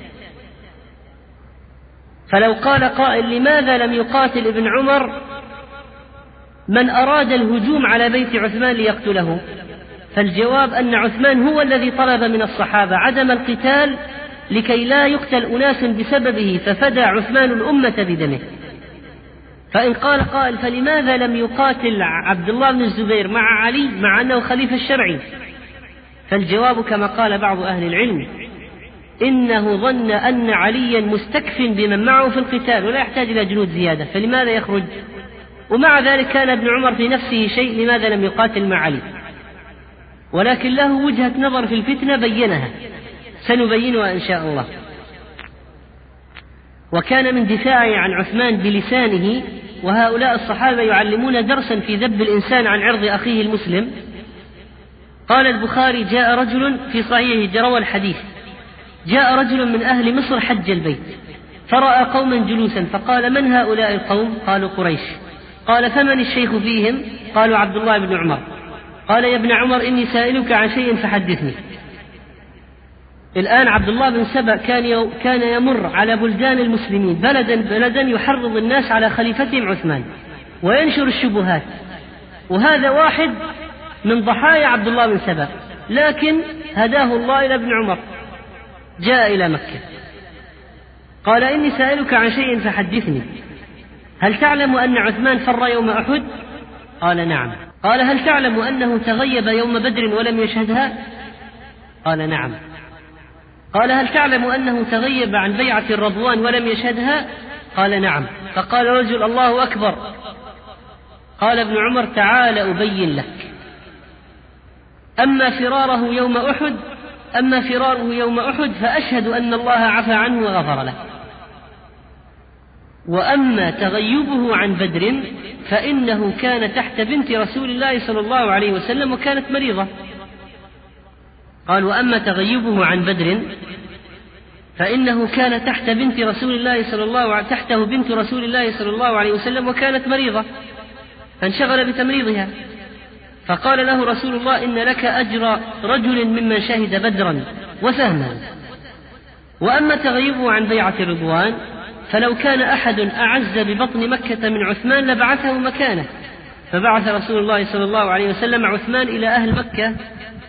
فلو قال قائل: لماذا لم يقاتل ابن عمر من أراد الهجوم على بيت عثمان ليقتله؟ فالجواب أن عثمان هو الذي طلب من الصحابة عدم القتال لكي لا يقتل أناس بسببه، ففدى عثمان الأمة بدمه. فإن قال قائل: فلماذا لم يقاتل عبد الله بن الزبير مع علي مع أنه خليفة الشرعي؟ فالجواب كما قال بعض أهل العلم: إنه ظن أن عليا مستكف بمن معه في القتال ولا يحتاج إلى جنود زيادة، فلماذا يخرج؟ ومع ذلك كان ابن عمر في نفسه شيء، لماذا لم يقاتل مع علي؟ ولكن له وجهة نظر في الفتنة بينها، سنبينها إن شاء الله. وكان من دفاعه عن عثمان بلسانه، وهؤلاء الصحابة يعلمون درسا في ذب الإنسان عن عرض أخيه المسلم. قال البخاري: جاء رجل في صحيحه جروى الحديث: جاء رجل من أهل مصر حج البيت فرأى قوما جلوسا، فقال: من هؤلاء القوم؟ قالوا: قريش. قال: فمن الشيخ فيهم؟ قالوا: عبد الله بن عمر. قال: يا ابن عمر، إني سائلك عن شيء فحدثني. الآن عبد الله بن سبأ كان كان يمر على بلدان المسلمين بلدا بلدا يحرض الناس على خليفتهم عثمان وينشر الشبهات، وهذا واحد من ضحايا عبد الله بن سبأ، لكن هداه الله إلى ابن عمر، جاء إلى مكة. قال: إني سائلك عن شيء فحدثني. هل تعلم أن عثمان فر يوم أحد؟ قال: نعم. قال: هل تعلم أنه تغيب يوم بدر ولم يشهدها؟ قال: نعم. قال: هل تعلم أنه تغيب عن بيعة الرضوان ولم يشهدها؟ قال: نعم. فقال رجل: الله أكبر. قال ابن عمر: تعال أبين لك. أما فراره يوم أحد أما فراره يوم أحد فأشهد أن الله عفى عنه وغفر له، وأما تغيبه عن بدر فإنه كان تحت بنت رسول الله صلى الله عليه وسلم وكانت مريضة. قال: وأما تغيبه عن بدر فإنه كان تحت بنت رسول الله صلى الله عليه تحته بنت رسول الله صلى الله عليه وسلم وكانت مريضة فانشغل بتمريضها، فقال له رسول الله: إن لك أجر رجل ممن شهد بدرا وسهما. وأما تغيبه عن بيعة الرضوان فلو كان أحد أعز ببطن مكة من عثمان لبعثه مكانه، فبعث رسول الله صلى الله عليه وسلم عثمان إلى أهل مكة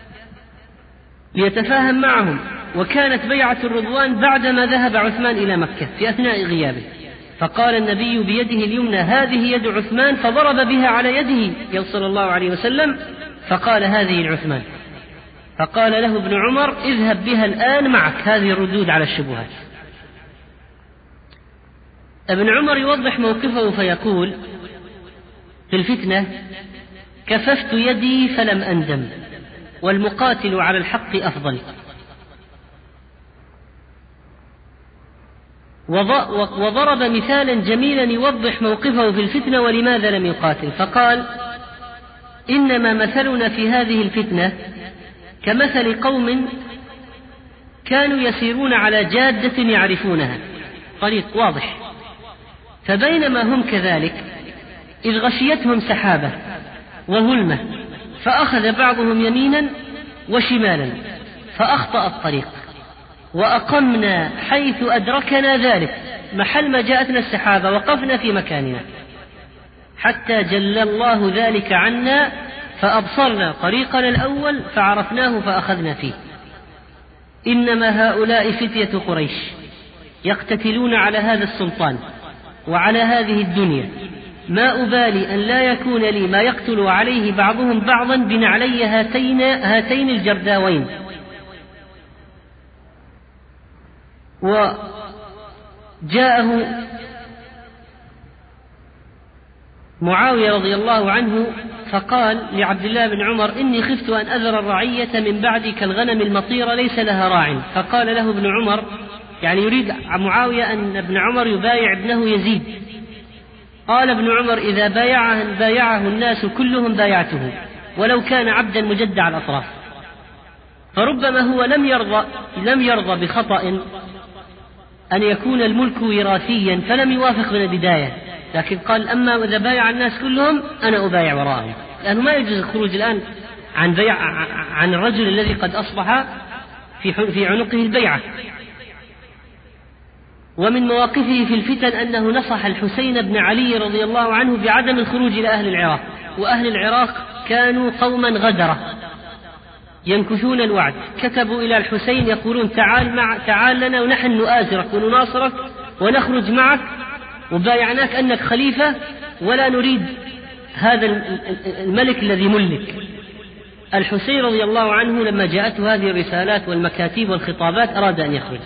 ليتفاهم معهم، وكانت بيعة الرضوان بعدما ذهب عثمان إلى مكة في أثناء غيابه، فقال النبي بيده اليمنى: هذه يد عثمان، فضرب بها على يده صلى الله عليه وسلم، فقال: هذه لعثمان. فقال له ابن عمر: اذهب بها الآن معك، هذه الردود على الشبهات. ابن عمر يوضح موقفه فيقول في الفتنة: كففت يدي فلم أندم، والمقاتل على الحق أفضل. وضرب مثالا جميلا يوضح موقفه في الفتنة ولماذا لم يقاتل، فقال: إنما مثلنا في هذه الفتنة كمثل قوم كانوا يسيرون على جادة يعرفونها، طريق واضح، فبينما هم كذلك إذ غشيتهم سحابة وظلمة، فأخذ بعضهم يمينا وشمالا فأخطأ الطريق، وأقمنا حيث أدركنا ذلك، محل ما جاءتنا السحابة وقفنا في مكاننا حتى جل الله ذلك عنا، فأبصرنا طريقنا الأول فعرفناه فأخذنا فيه. إنما هؤلاء فتية قريش يقتتلون على هذا السلطان وعلى هذه الدنيا، ما أبالي أن لا يكون لي ما يقتل عليه بعضهم بعضا بنعلي هاتين, هاتين الجرداوين. وجاءه معاوية رضي الله عنه فقال لعبد الله بن عمر: إني خفت أن أذر الرعية من بعدي كالغنم المطيرة ليس لها راع. فقال له ابن عمر، يعني يريد معاوية أن ابن عمر يبايع ابنه يزيد. قال ابن عمر: إذا بايعه, بايعه الناس كلهم بايعته ولو كان عبدا مجدع الأطراف. فربما هو لم يرضى, لم يرضى بخطأ أن يكون الملك وراثيا فلم يوافق من البداية، لكن قال: أما إذا بايع الناس كلهم أنا أبايع وراءهم، لأنه ما يجوز الخروج الآن عن بيع عن الرجل الذي قد أصبح في في عنقه البيعة. ومن مواقفه في الفتن أنه نصح الحسين بن علي رضي الله عنه بعدم الخروج إلى أهل العراق، وأهل العراق كانوا قوما غدرة ينكثون الوعد، كتبوا إلى الحسين يقولون: تعال, مع تعال لنا ونحن نؤازرك ونناصرك ونخرج معك، وبايعناك أنك خليفة ولا نريد هذا الملك الذي ملك. الحسين رضي الله عنه لما جاءته هذه الرسالات والمكاتيب والخطابات أراد أن يخرج،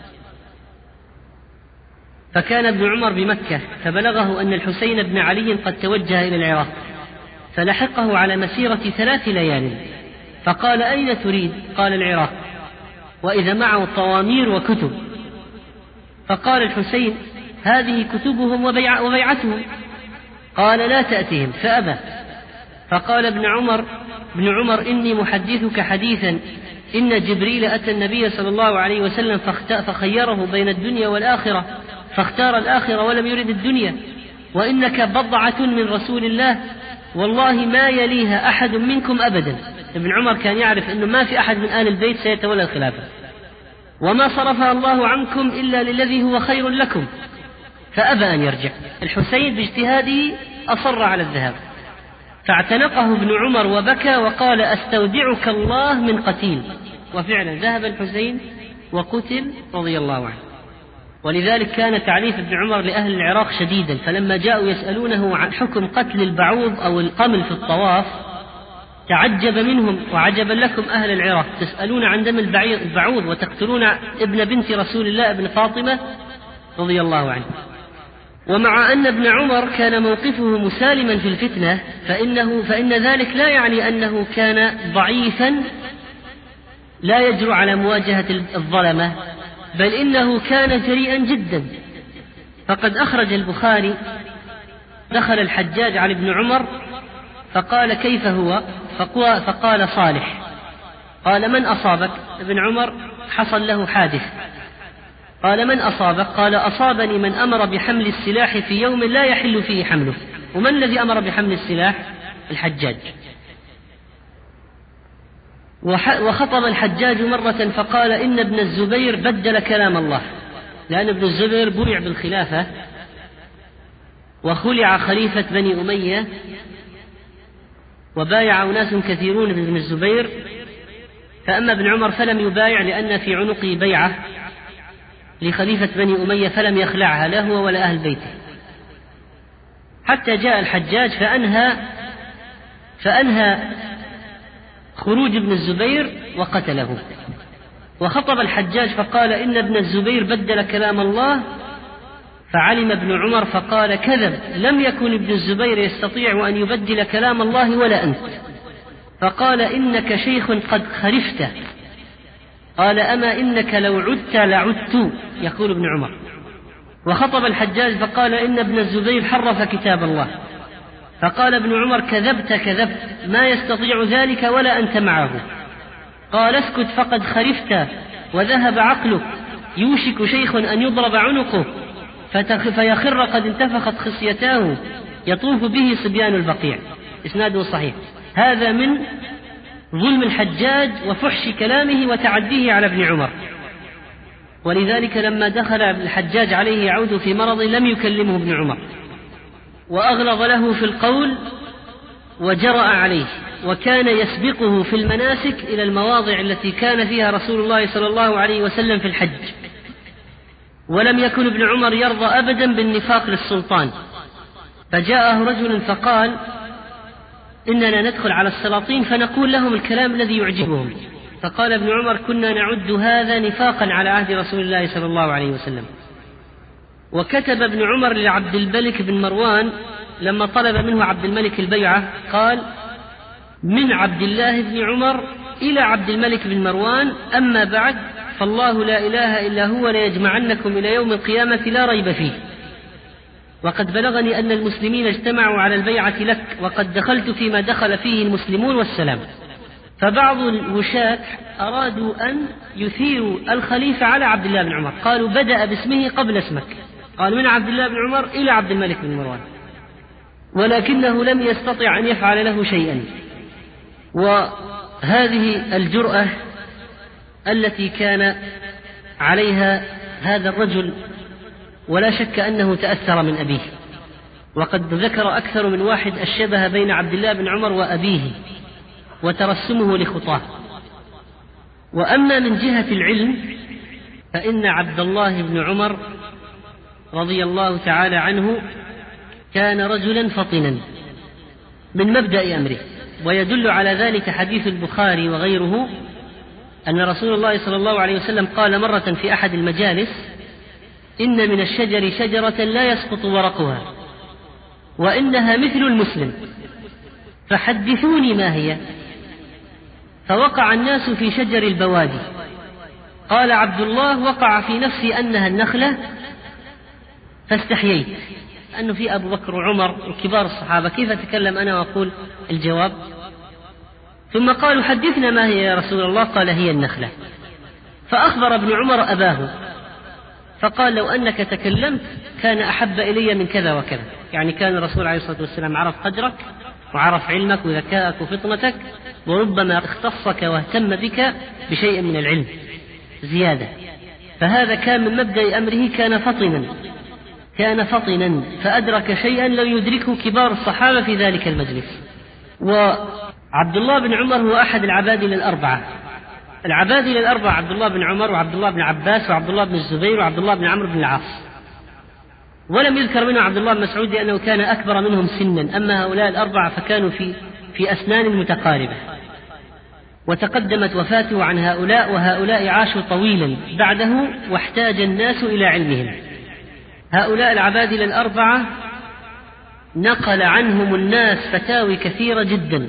فكان ابن عمر بمكة فبلغه أن الحسين بن علي قد توجه إلى العراق، فلحقه على مسيرة ثلاث ليال، فقال: أين تريد؟ قال: العراق، وإذا معه طوامير وكتب. فقال الحسين: هذه كتبهم وبيع وبيعتهم. قال: لا تأتهم، فأبى. فقال ابن عمر ابن عمر إني محدثك حديثا، إن جبريل أتى النبي صلى الله عليه وسلم فخيره بين الدنيا والآخرة فاختار الآخرة ولم يرد الدنيا، وإنك بضعة من رسول الله والله ما يليها أحد منكم أبدا. ابن عمر كان يعرف أنه ما في أحد من آل البيت سيتولى الخلافة، وما صرفها الله عنكم إلا للذي هو خير لكم، فأبى أن يرجع. الحسين باجتهاده أصر على الذهاب، فاعتنقه ابن عمر وبكى وقال: أستودعك الله من قتيل. وفعلا ذهب الحسين وقتل رضي الله عنه. ولذلك كان تعريف ابن عمر لأهل العراق شديدا، فلما جاءوا يسألونه عن حكم قتل البعوض أو القمل في الطواف تعجب منهم: وعجبا لكم أهل العراق تسألون عن دم البعوض وتقتلون ابن بنت رسول الله ابن فاطمة رضي الله عنه. ومع أن ابن عمر كان موقفه مسالما في الفتنة فإنه فإن ذلك لا يعني أنه كان ضعيفا لا يجرؤ على مواجهة الظلمة، بل إنه كان جريئا جدا. فقد أخرج البخاري دخل الحجاج على ابن عمر فقال: كيف هو؟ فقال: صالح. قال: من أصابك؟ ابن عمر حصل له حادث. قال: من أصابك؟ قال: أصابني من أمر بحمل السلاح في يوم لا يحل فيه حمله. ومن الذي أمر بحمل السلاح؟ الحجاج. وخطب الحجاج مرة فقال: إن ابن الزبير بدل كلام الله، لأن ابن الزبير بويع بالخلافة وخلع خليفة بني أمية، وبايع ناس كثيرون بابن الزبير، فأما ابن عمر فلم يبايع لأن في عنقه بيعة لخليفة بني أمية فلم يخلعها لا هو ولا أهل بيته، حتى جاء الحجاج فأنهى فأنهى خروج ابن الزبير وقتله. وخطب الحجاج فقال: إن ابن الزبير بدل كلام الله. فعلم ابن عمر فقال: كذب، لم يكن ابن الزبير يستطيع أن يبدل كلام الله ولا أنت. فقال: إنك شيخ قد خرفت. قال: أما إنك لو عدت لعدت، يقول ابن عمر. وخطب الحجاج فقال: إن ابن الزبير حرف كتاب الله. فقال ابن عمر: كذبت كذبت، ما يستطيع ذلك ولا أنت معه. قال: اسكت فقد خرفت وذهب عقلك، يوشك شيخ أن يضرب عنقه فيخر قد انتفخت خصيتاه يطوف به صبيان البقيع. إسناده صحيح. هذا من ظلم الحجاج وفحش كلامه وتعديه على ابن عمر. ولذلك لما دخل الحجاج عليه يعود في مرض لم يكلمه ابن عمر، وأغلظ له في القول وجرأ عليه، وكان يسبقه في المناسك إلى المواضع التي كان فيها رسول الله صلى الله عليه وسلم في الحج. ولم يكن ابن عمر يرضى أبدا بالنفاق للسلطان، فجاءه رجل فقال: إننا ندخل على السلاطين فنقول لهم الكلام الذي يعجبهم. فقال ابن عمر: كنا نعد هذا نفاقا على عهد رسول الله صلى الله عليه وسلم. وكتب ابن عمر لعبد الملك بن مروان لما طلب منه عبد الملك البيعة، قال: من عبد الله بن عمر إلى عبد الملك بن مروان، أما بعد فالله لا إله إلا هو ليجمعنكم إلى يوم القيامة لا ريب فيه. وقد بلغني أن المسلمين اجتمعوا على البيعة لك، وقد دخلت فيما دخل فيه المسلمون والسلام. فبعض الوشاة أرادوا أن يثيروا الخليفة على عبد الله بن عمر، قالوا: بدأ باسمه قبل اسمك. قال: من عبد الله بن عمر إلى عبد الملك بن مروان. ولكنه لم يستطع أن يفعل له شيئا. وهذه الجرأة التي كان عليها هذا الرجل، ولا شك أنه تأثر من أبيه، وقد ذكر أكثر من واحد الشبه بين عبد الله بن عمر وأبيه وترسمه لخطاه. وأما من جهة العلم فإن عبد الله بن عمر رضي الله تعالى عنه كان رجلا فطنا من مبدأ أمره، ويدل على ذلك حديث البخاري وغيره أن رسول الله صلى الله عليه وسلم قال مرة في أحد المجالس: إن من الشجر شجرة لا يسقط ورقها وإنها مثل المسلم، فحدثوني ما هي. فوقع الناس في شجر البوادي. قال عبد الله: وقع في نفسي أنها النخلة فاستحييت، أنه في أبو بكر وعمر وكبار الصحابة، كيف أتكلم أنا وأقول الجواب؟ ثم قالوا: حدثنا ما هي يا رسول الله؟ قال: هي النخلة. فأخبر ابن عمر أباه فقال: لو أنك تكلمت كان أحب إلي من كذا وكذا. يعني كان الرسول عليه الصلاة والسلام عرف قدرك وعرف علمك وذكاءك وفطنتك، وربما اختصك واهتم بك بشيء من العلم زيادة. فهذا كان من مبدأ أمره، كان فطنا كان فطنا فأدرك شيئا لم يدركه كبار الصحابة في ذلك المجلس. وعبد الله بن عمر هو أحد العبادلة الأربعة. العبادلة الأربعة عبد الله بن عمر وعبد الله بن عباس وعبد الله بن الزبير وعبد الله بن عمرو بن العاص، ولم يذكر منه عبد الله بن مسعود لأنه كان أكبر منهم سنا. أما هؤلاء الأربعة فكانوا في في أسنان متقاربة، وتقدمت وفاته عن هؤلاء، وهؤلاء عاشوا طويلا بعده واحتاج الناس إلى علمهم. هؤلاء العبادلة الأربعة نقل عنهم الناس فتاوي كثيرة جدا.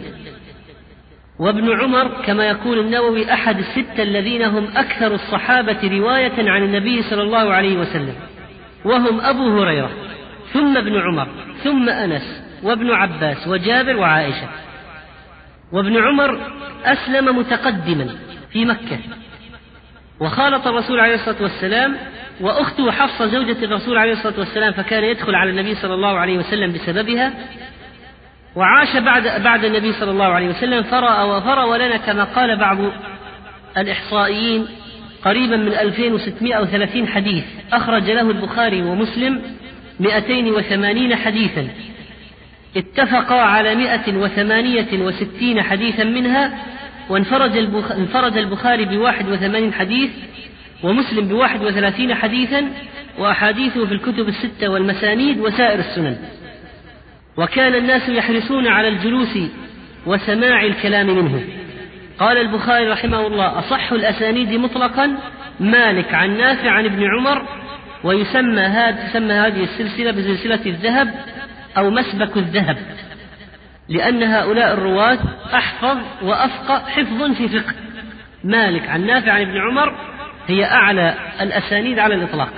وابن عمر كما يقول النووي أحد الستة الذين هم أكثر الصحابة رواية عن النبي صلى الله عليه وسلم، وهم أبو هريرة ثم ابن عمر، ثم أنس، وابن عباس، وجابر، وعائشة. وابن عمر أسلم متقدما في مكة، وخالط الرسول عليه الصلاة والسلام، وأخته حفصة زوجة الرسول عليه الصلاة والسلام، فكان يدخل على النبي صلى الله عليه وسلم بسببها، وعاش بعد بعد النبي صلى الله عليه وسلم، فرأى وفرأ لنا كما قال بعض الإحصائيين قريبا من ألفين وستمائة وثلاثين حديث، أخرج له البخاري ومسلم مئتين وثمانين حديثا، اتفقا على مئة وثمانية وستين حديثا منها، وانفرد البخاري بواحد وثمانين حديث، ومسلم بواحد وثلاثين حديثا، وأحاديثه في الكتب الستة والمسانيد وسائر السنن. وكان الناس يحرصون على الجلوس وسماع الكلام منه. قال البخاري رحمه الله: أصح الأسانيد مطلقا مالك عن نافع عن ابن عمر، ويسمى هذه تسمى هذه السلسلة بسلسلة الذهب أو مسبك الذهب، لأن هؤلاء الرواة أحفظ وأفقه حفظ في فقه. مالك عن نافع عن ابن عمر هي أعلى الأسانيد على الإطلاق.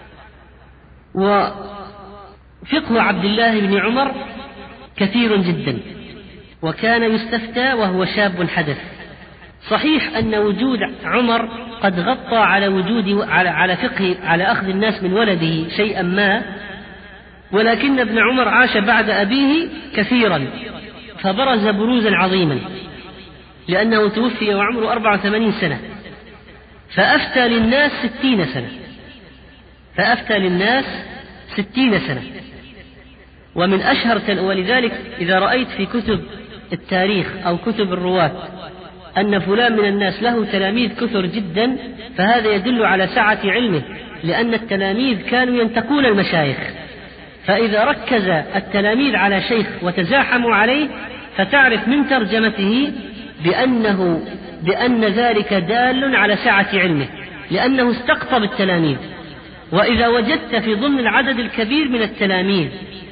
وفقه عبد الله بن عمر كثير جدا، وكان يستفتى وهو شاب حدث. صحيح أن وجود عمر قد غطى على وجود على على فقه على أخذ الناس من ولده شيئا ما، ولكن ابن عمر عاش بعد أبيه كثيرا، فبرز بروزا عظيما، لأنه توفي وعمره أربع وثمانين سنة، فأفتى للناس ستين سنة فأفتى للناس ستين سنة. ومن أشهر تل... ولذلك إذا رأيت في كتب التاريخ أو كتب الرواة أن فلان من الناس له تلاميذ كثر جدا، فهذا يدل على سعة علمه، لأن التلاميذ كانوا ينتقون المشايخ، فإذا ركز التلاميذ على شيخ وتزاحموا عليه فتعرف من ترجمته بأنه بأن ذلك دال على سعة علمه، لأنه استقطب التلاميذ. وإذا وجدت في ضمن العدد الكبير من التلاميذ،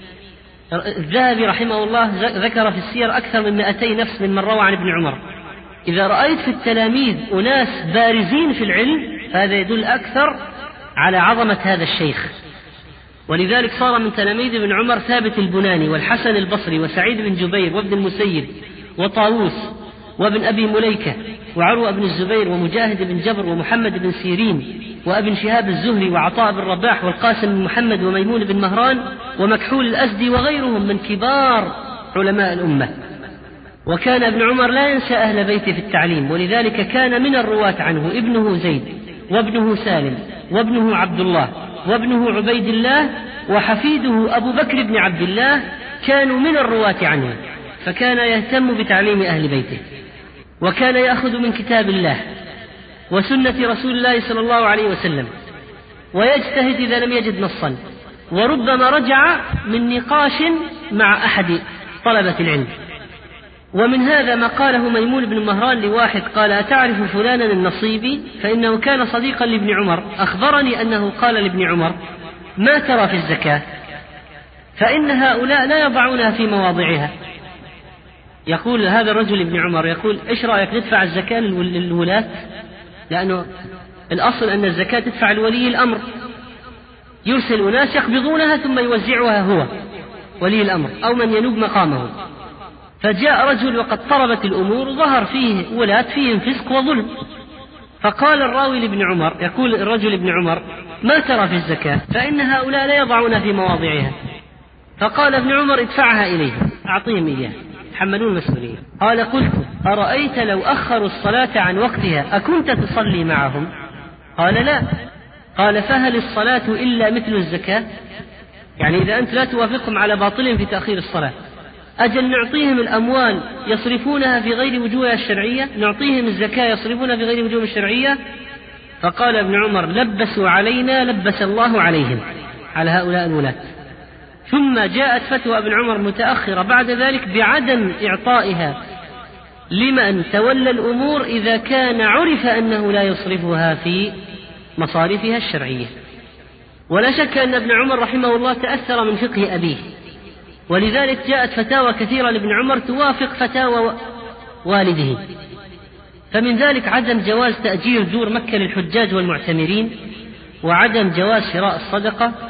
الذهبي رحمه الله ذكر في السير أكثر من مئتي نفس من روى عن ابن عمر، إذا رأيت في التلاميذ أناس بارزين في العلم فهذا يدل أكثر على عظمة هذا الشيخ. ولذلك صار من تلاميذ ابن عمر ثابت البناني، والحسن البصري، وسعيد بن جبير، وابن المسيب، وطاووس، وابن أبي مليكة، وعروة بن الزبير، ومجاهد بن جبر، ومحمد بن سيرين، وابن شهاب الزهري، وعطاء بن رباح، والقاسم بن محمد، وميمون بن مهران، ومكحول الأزدي، وغيرهم من كبار علماء الأمة. وكان ابن عمر لا ينسى أهل بيته في التعليم، ولذلك كان من الرواة عنه ابنه زيد، وابنه سالم، وابنه عبد الله، وابنه عبيد الله، وحفيده أبو بكر بن عبد الله، كانوا من الرواة عنه، فكان يهتم بتعليم أهل بيته، وكان يأخذ من كتاب الله وسنة رسول الله صلى الله عليه وسلم، ويجتهد إذا لم يجد نصا، وربما رجع من نقاش مع أحد طلبة العلم. ومن هذا ما قاله ميمون بن مهران لواحد قال: أتعرف فلانا النصيبي؟ فإنه كان صديقا لابن عمر، أخبرني أنه قال لابن عمر: ما ترى في الزكاة؟ فإن هؤلاء لا يضعونها في مواضعها. يقول هذا الرجل ابن عمر، يقول: إيش رأيك ندفع الزكاة للولاة؟ لأنه الأصل أن الزكاة تدفع لولي الأمر، يرسل أناس يقبضونها ثم يوزعها هو ولي الأمر أو من ينوب مقامه. فجاء رجل وقد طربت الأمور، ظهر فيه ولاة فيهم فسق وظلم، فقال الراوي لابن عمر، يقول الرجل ابن عمر: ما ترى في الزكاة؟ فإن هؤلاء لا يضعون في مواضعها. فقال ابن عمر: ادفعها إليه، أعطيهم إياه، يتحملون المسؤولية. قال: قلت: أرأيت لو أخروا الصلاة عن وقتها أكنت تصلي معهم؟ قال: لا. قال: فهل الصلاة إلا مثل الزكاة؟ يعني إذا أنت لا توافقهم على باطل في تأخير الصلاة، أجل نعطيهم الأموال يصرفونها في غير وجوهها الشرعية، نعطيهم الزكاة يصرفونها في غير وجوهها الشرعية. فقال ابن عمر: لبسوا علينا لبس الله عليهم، على هؤلاء الولاة. ثم جاءت فتوى ابن عمر متأخرة بعد ذلك بعدم إعطائها لمن تولى الأمور إذا كان عرف أنه لا يصرفها في مصارفها الشرعية. ولا شك أن ابن عمر رحمه الله تأثر من فقه أبيه، ولذلك جاءت فتاوى كثيرة لابن عمر توافق فتاوى والده. فمن ذلك عدم جواز تأجير زور مكة للحجاج والمعتمرين، وعدم جواز شراء الصدقة،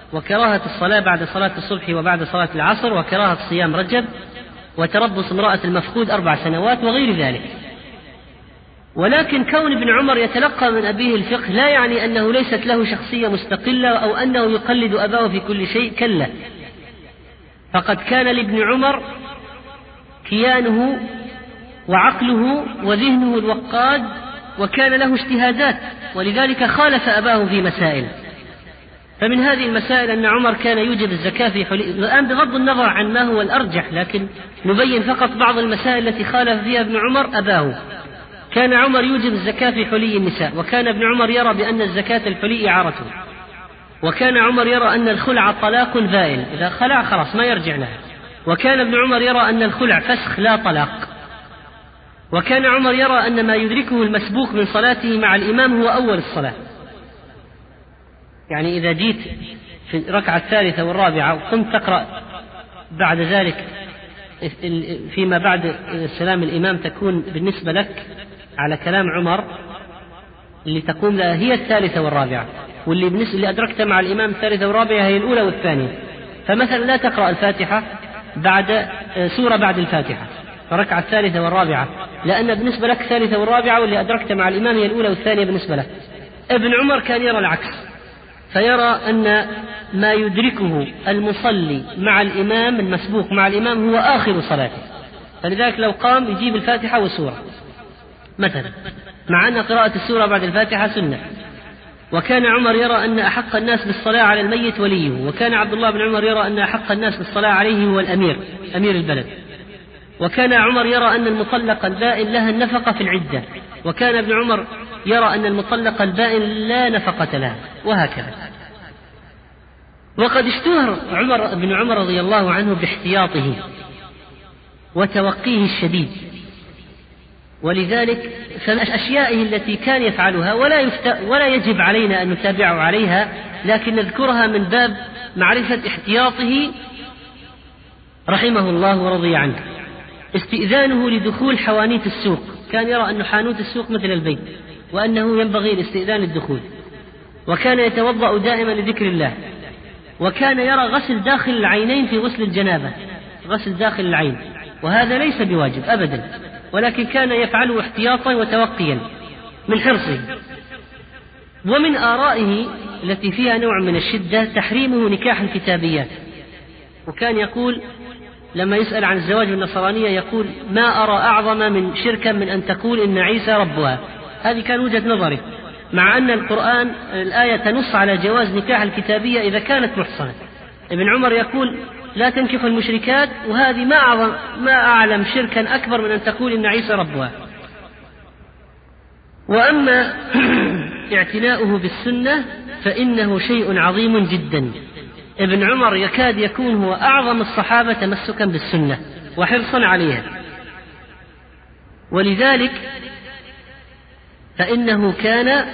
وكراهة الصلاة بعد صلاة الصبح وبعد صلاة العصر، وكراهة صيام رجب، وتربص امرأة المفقود أربع سنوات، وغير ذلك. ولكن كون ابن عمر يتلقى من أبيه الفقه لا يعني أنه ليست له شخصية مستقلة أو أنه يقلد أباه في كل شيء، كلا، فقد كان لابن عمر كيانه وعقله وذهنه الوقاد، وكان له اجتهادات، ولذلك خالف أباه في مسائل. فمن هذه المسائل أن عمر كان يوجب الزكاة في حلي، الآن بغض النظر عن ما هو الأرجح، لكن نبين فقط بعض المسائل التي خالف فيها ابن عمر أباه. كان عمر يوجب الزكاة في حلي النساء، وكان ابن عمر يرى بأن الزكاة الحلي إعارته، وكان عمر يرى أن الخلع طلاق بائن، إذا خلع خلاص ما يرجع لها، وكان ابن عمر يرى أن الخلع فسخ لا طلاق، وكان عمر يرى أن ما يدركه المسبوق من صلاته مع الإمام هو أول الصلاة، يعني إذا جيت في الركعة الثالثة والرابعة وقمت تقرأ بعد ذلك فيما بعد السلام الإمام، تكون بالنسبة لك على كلام عمر اللي تقوم لها هي الثالثة والرابعة، واللي بالنسبة اللي أدركت مع الإمام الثالثة والرابعة هي الأولى والثانية. فمثلا لا تقرأ الفاتحة بعد سورة بعد الفاتحة فركعة الثالثة والرابعة، لأن بالنسبة لك الثالثة والرابعة واللي أدركت مع الإمام هي الأولى والثانية بالنسبة لك. ابن عمر كان يرى العكس، فيرى أن ما يدركه المصلي مع الإمام المسبوق مع الإمام هو آخر صلاته، فلذلك لو قام يجيب الفاتحة والسورة مثلا، مع أن قراءة السورة بعد الفاتحة سنة. وكان عمر يرى أن أحق الناس بالصلاة على الميت وليه، وكان عبد الله بن عمر يرى أن أحق الناس بالصلاة عليه هو الأمير أمير البلد، وكان عمر يرى أن المطلق البائن لها النفقة في العدة، وكان ابن عمر يرى أن المطلق البائن لا نفقة لها، وهكذا. وقد اشتهر عمر بن عمر رضي الله عنه باحتياطه وتوقيه الشديد، ولذلك فأشيائه التي كان يفعلها ولا, يفت... ولا يجب علينا أن نتابعه عليها، لكن نذكرها من باب معرفة احتياطه رحمه الله ورضي عنه. استئذانه لدخول حوانيت السوق، كان يرى أن حانوت السوق مثل البيت، وأنه ينبغي الاستئذان للدخول، وكان يتوضأ دائما لذكر الله، وكان يرى غسل داخل العينين في غسل الجنابة، غسل داخل العين، وهذا ليس بواجب أبدا، ولكن كان يفعله احتياطا وتوقيا من حرصه. ومن آرائه التي فيها نوع من الشدة تحريمه نكاح الكتابيات، وكان يقول لما يسأل عن الزواج بالنصرانية يقول ما أرى أعظم من شركا من أن تقول إن عيسى ربها. هذه كان وجهة نظري، مع أن القرآن الآية تنص على جواز نكاح الكتابية إذا كانت محصنة. ابن عمر يقول لا تنكح المشركات، وهذه ما أعظم ما أعلم شركا أكبر من أن تقول إن عيسى ربها. وأما اعتناؤه بالسنة فإنه شيء عظيم جدا. ابن عمر يكاد يكون هو أعظم الصحابة تمسكا بالسنة وحرصا عليها، ولذلك فإنه كان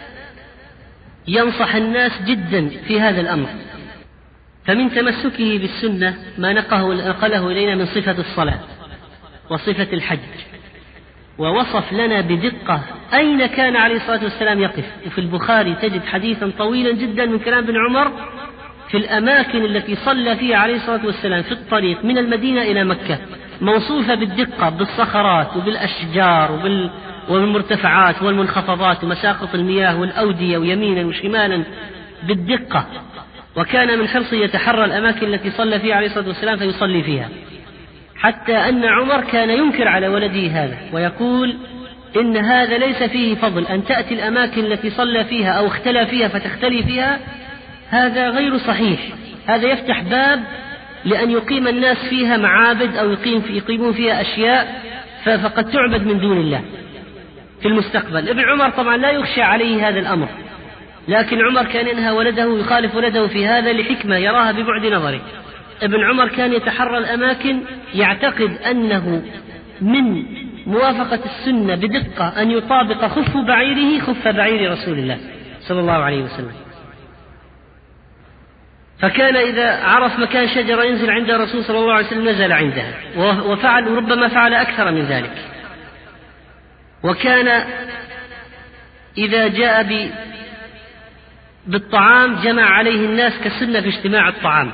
ينصح الناس جدا في هذا الأمر. فمن تمسكه بالسنة ما نقله إلينا من صفة الصلاة وصفة الحج، ووصف لنا بدقة أين كان عليه الصلاة والسلام يقف. وفي البخاري تجد حديثا طويلا جدا من كلام ابن عمر في الأماكن التي صلى فيها عليه الصلاة والسلام في الطريق من المدينة إلى مكة، موصوفة بالدقة بالصخرات وبالأشجار وبال والمرتفعات والمنخفضات ومساقط المياه والأودية ويمينا وشمالا بالدقة. وكان من حرصه يتحرى الأماكن التي صلى فيها عليه الصلاة والسلام فيصلي فيها، حتى أن عمر كان ينكر على ولده هذا ويقول إن هذا ليس فيه فضل أن تأتي الأماكن التي صلى فيها أو اختلى فيها فتختلي فيها، هذا غير صحيح، هذا يفتح باب لأن يقيم الناس فيها معابد أو يقيم في يقيمون فيها أشياء فقد تعبد من دون الله في المستقبل. ابن عمر طبعا لا يخشى عليه هذا الأمر، لكن عمر كان ينهى ولده يخالف ولده في هذا لحكمة يراها ببعد نظره. ابن عمر كان يتحرى الأماكن يعتقد أنه من موافقة السنة بدقة أن يطابق خف بعيره خف بعير رسول الله صلى الله عليه وسلم. فكان إذا عرف مكان شجرة ينزل عند الرسول صلى الله عليه وسلم نزل عندها، وفعل وربما فعل أكثر من ذلك. وكان إذا جاء بالطعام جمع عليه الناس كالسنة في اجتماع الطعام.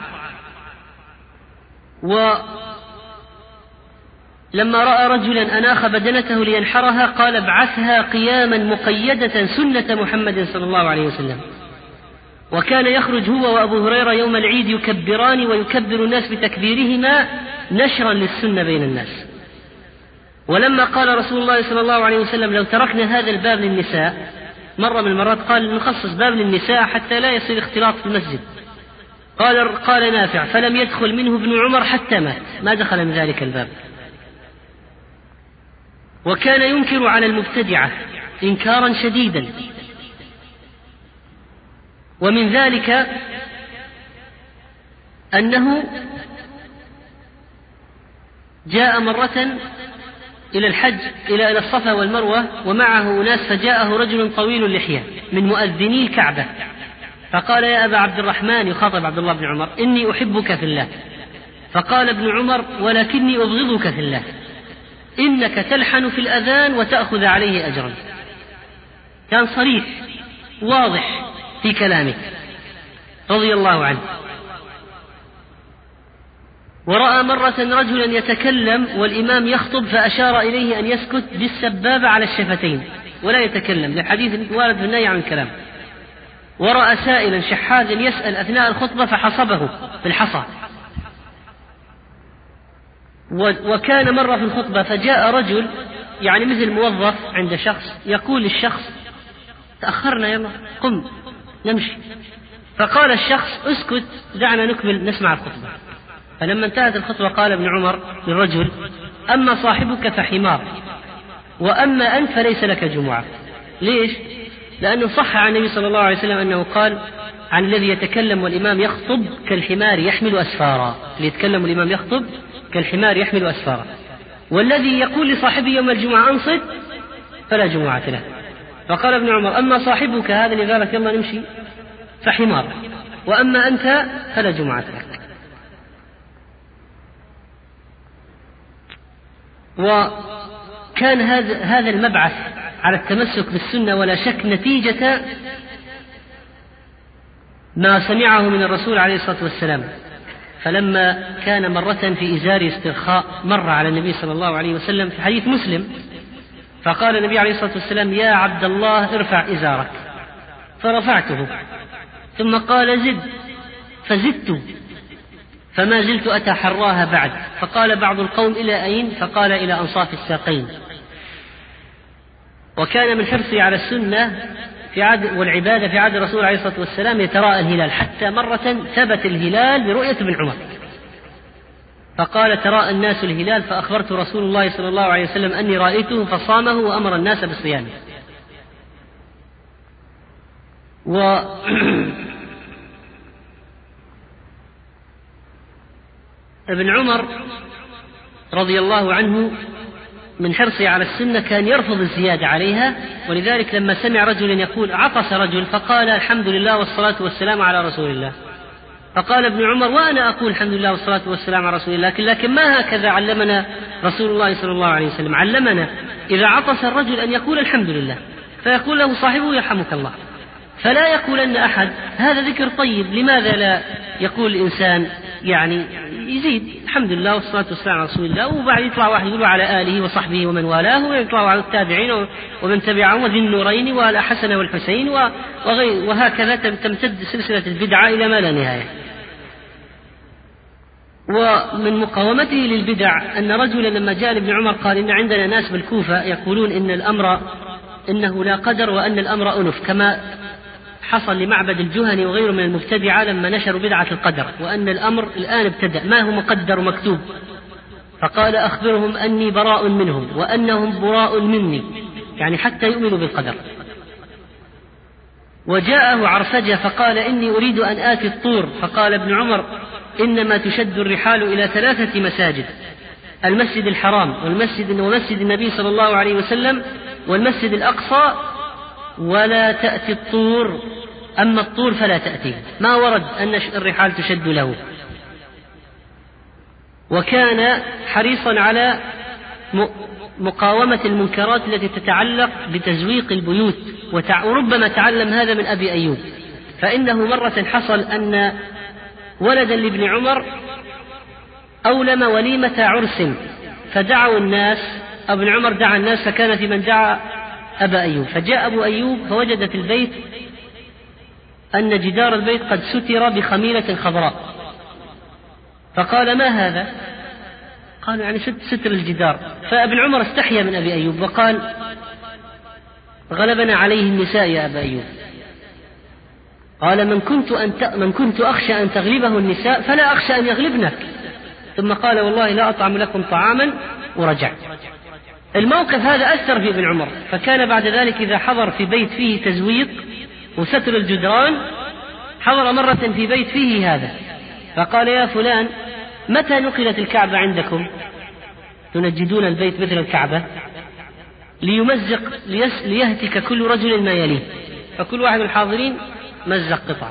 ولما رأى رجلا أناخ بدنته لينحرها قال ابعثها قياما مقيدة سنة محمد صلى الله عليه وسلم. وكان يخرج هو وأبو هريرة يوم العيد يكبران ويكبر الناس بتكبيرهما نشرا للسنة بين الناس. ولما قال رسول الله صلى الله عليه وسلم لو تركنا هذا الباب للنساء، مرة من المرات قال نخصص باب للنساء حتى لا يصير اختلاط في المسجد، قال قال نافع فلم يدخل منه ابن عمر حتى مات، ما دخل من ذلك الباب. وكان ينكر على المبتدعة إنكارا شديدا. ومن ذلك أنه جاء مرة إلى الحج إلى الصفا والمروة ومعه ناس، فجاءه رجل طويل اللحية من مؤذني الكعبة فقال يا أبا عبد الرحمن، يخاطب عبد الله بن عمر، إني أحبك في الله. فقال ابن عمر ولكني أبغضك في الله، إنك تلحن في الأذان وتأخذ عليه أجرا. كان صريح واضح في كلامه رضي الله عنه. ورأى مرة رجلا يتكلم والإمام يخطب فأشار إليه أن يسكت بالسبابة على الشفتين ولا يتكلم، للحديث وارد في النهي عن الكلام. ورأى سائلا شحاذا يسأل أثناء الخطبة فحصبه بالحصى. وكان مرة في الخطبة فجاء رجل يعني مثل موظف عند شخص يقول للشخص تأخرنا يلا قم نمشي، فقال الشخص اسكت دعنا نكمل نسمع الخطبة. فلما انتهت الخطبة قال ابن عمر للرجل أما صاحبك فحمار وأما أنت فليس لك جمعة. ليش؟ لأنه صح عن النبي صلى الله عليه وسلم أنه قال عن الذي يتكلم والإمام يخطب كالحمار يحمل أسفارا، اللي يتكلم والإمام يخطب كالحمار يحمل أسفارا، والذي يقول لصاحبه يوم الجمعة أنصت فلا جمعة له. فقال ابن عمر أما صاحبك هذا اللي قالك يلا نمشي فحمار وأما أنت فلا جمعة لك. وكان هذا هذا المبعث على التمسك بالسنة ولا شك نتيجة ما سمعه من الرسول عليه الصلاة والسلام. فلما كان مرة في إزار استرخاء مر على النبي صلى الله عليه وسلم في حديث مسلم، فقال النبي عليه الصلاة والسلام يا عبد الله ارفع إزارك، فرفعته، ثم قال زد، فزدت، فما زلت أتحراها بعد. فقال بعض القوم إلى أين؟ فقال إلى أنصاف الساقين. وكان من حرصه على السنة في عهد والعبادة في عهد الرسول عليه الصلاة والسلام يتراءى الهلال، حتى مرة ثبت الهلال برؤية ابن عمر فقال تراءى الناس الهلال فأخبرت رسول الله صلى الله عليه وسلم أني رأيته فصامه وأمر الناس بصيامه. و ابن عمر رضي الله عنه من حرصه على السنة كان يرفض الزيادة عليها، ولذلك لما سمع رجلا يقول عطس رجل فقال الحمد لله والصلاة والسلام على رسول الله، فقال ابن عمر وأنا أقول الحمد لله والصلاة والسلام على رسول الله، لكن, لكن ما هكذا علمنا رسول الله صلى الله عليه وسلم. علمنا إذا عطس الرجل أن يقول الحمد لله، فيقول له صاحبه يرحمك الله، فلا يقول أن أحد هذا ذكر طيب، لماذا لا يقول الإنسان يعني يزيد الحمد لله والصلاة والسلام على رسول الله، وبعد يطلع واحد يقول على آله وصحبه ومن والاه، ويطلع على التابعين ومن تبعهم وذي النورين والحسن والحسين وغير، وهكذا تمتد سلسلة البدعة إلى ما لا نهاية. ومن مقاومته للبدع أن رجلا لما جاء لابن عمر قال إن عندنا ناس بالكوفة يقولون إن الأمر إنه لا قدر وأن الأمر أنف، كما حصل لمعبد الجهني وغيره من المبتدعة لما نشروا بدعة القدر، وأن الأمر الآن ابتدأ ما هو مقدر ومكتوب. فقال أخبرهم أني براء منهم وأنهم براء مني، يعني حتى يؤمنوا بالقدر. وجاءه عرفجة فقال إني أريد أن آتي الطور، فقال ابن عمر إنما تشد الرحال إلى ثلاثة مساجد، المسجد الحرام والمسجد ومسجد النبي صلى الله عليه وسلم والمسجد الأقصى، ولا تأتي الطور، أما الطور فلا تأتي، ما ورد أن الرحال تشد له. وكان حريصا على مقاومة المنكرات التي تتعلق بتزويق البيوت، وربما تعلم هذا من أبي أيوب فإنه مرة حصل أن ولدا لابن عمر أولم وليمة عرس، فدعوا الناس، ابن عمر دعا الناس، فكان في من دعا أبا أيوب، فجاء أبو أيوب فوجد في البيت أن جدار البيت قد ستر بخميلة خضراء، فقال: ما هذا؟ قالوا: يعني ستر الجدار. فابن عمر استحيا من أبي أيوب وقال: غلبنا عليه النساء يا أبا أيوب. قال: من كنت, أن ت... من كنت أخشى أن تغلبه النساء فلا أخشى أن يغلبنك. ثم قال: والله لا أطعم لكم طعاما، ورجع. الموقف هذا أثر في ابن عمر، فكان بعد ذلك إذا حضر في بيت فيه تزويق وستر الجدران، حضر مرة في بيت فيه هذا، فقال: يا فلان، متى نقلت الكعبة عندكم؟ تنجدون البيت مثل الكعبة؟ ليمزق ليس ليهتك كل رجل ما يليه، فكل واحد من الحاضرين مزق قطعة.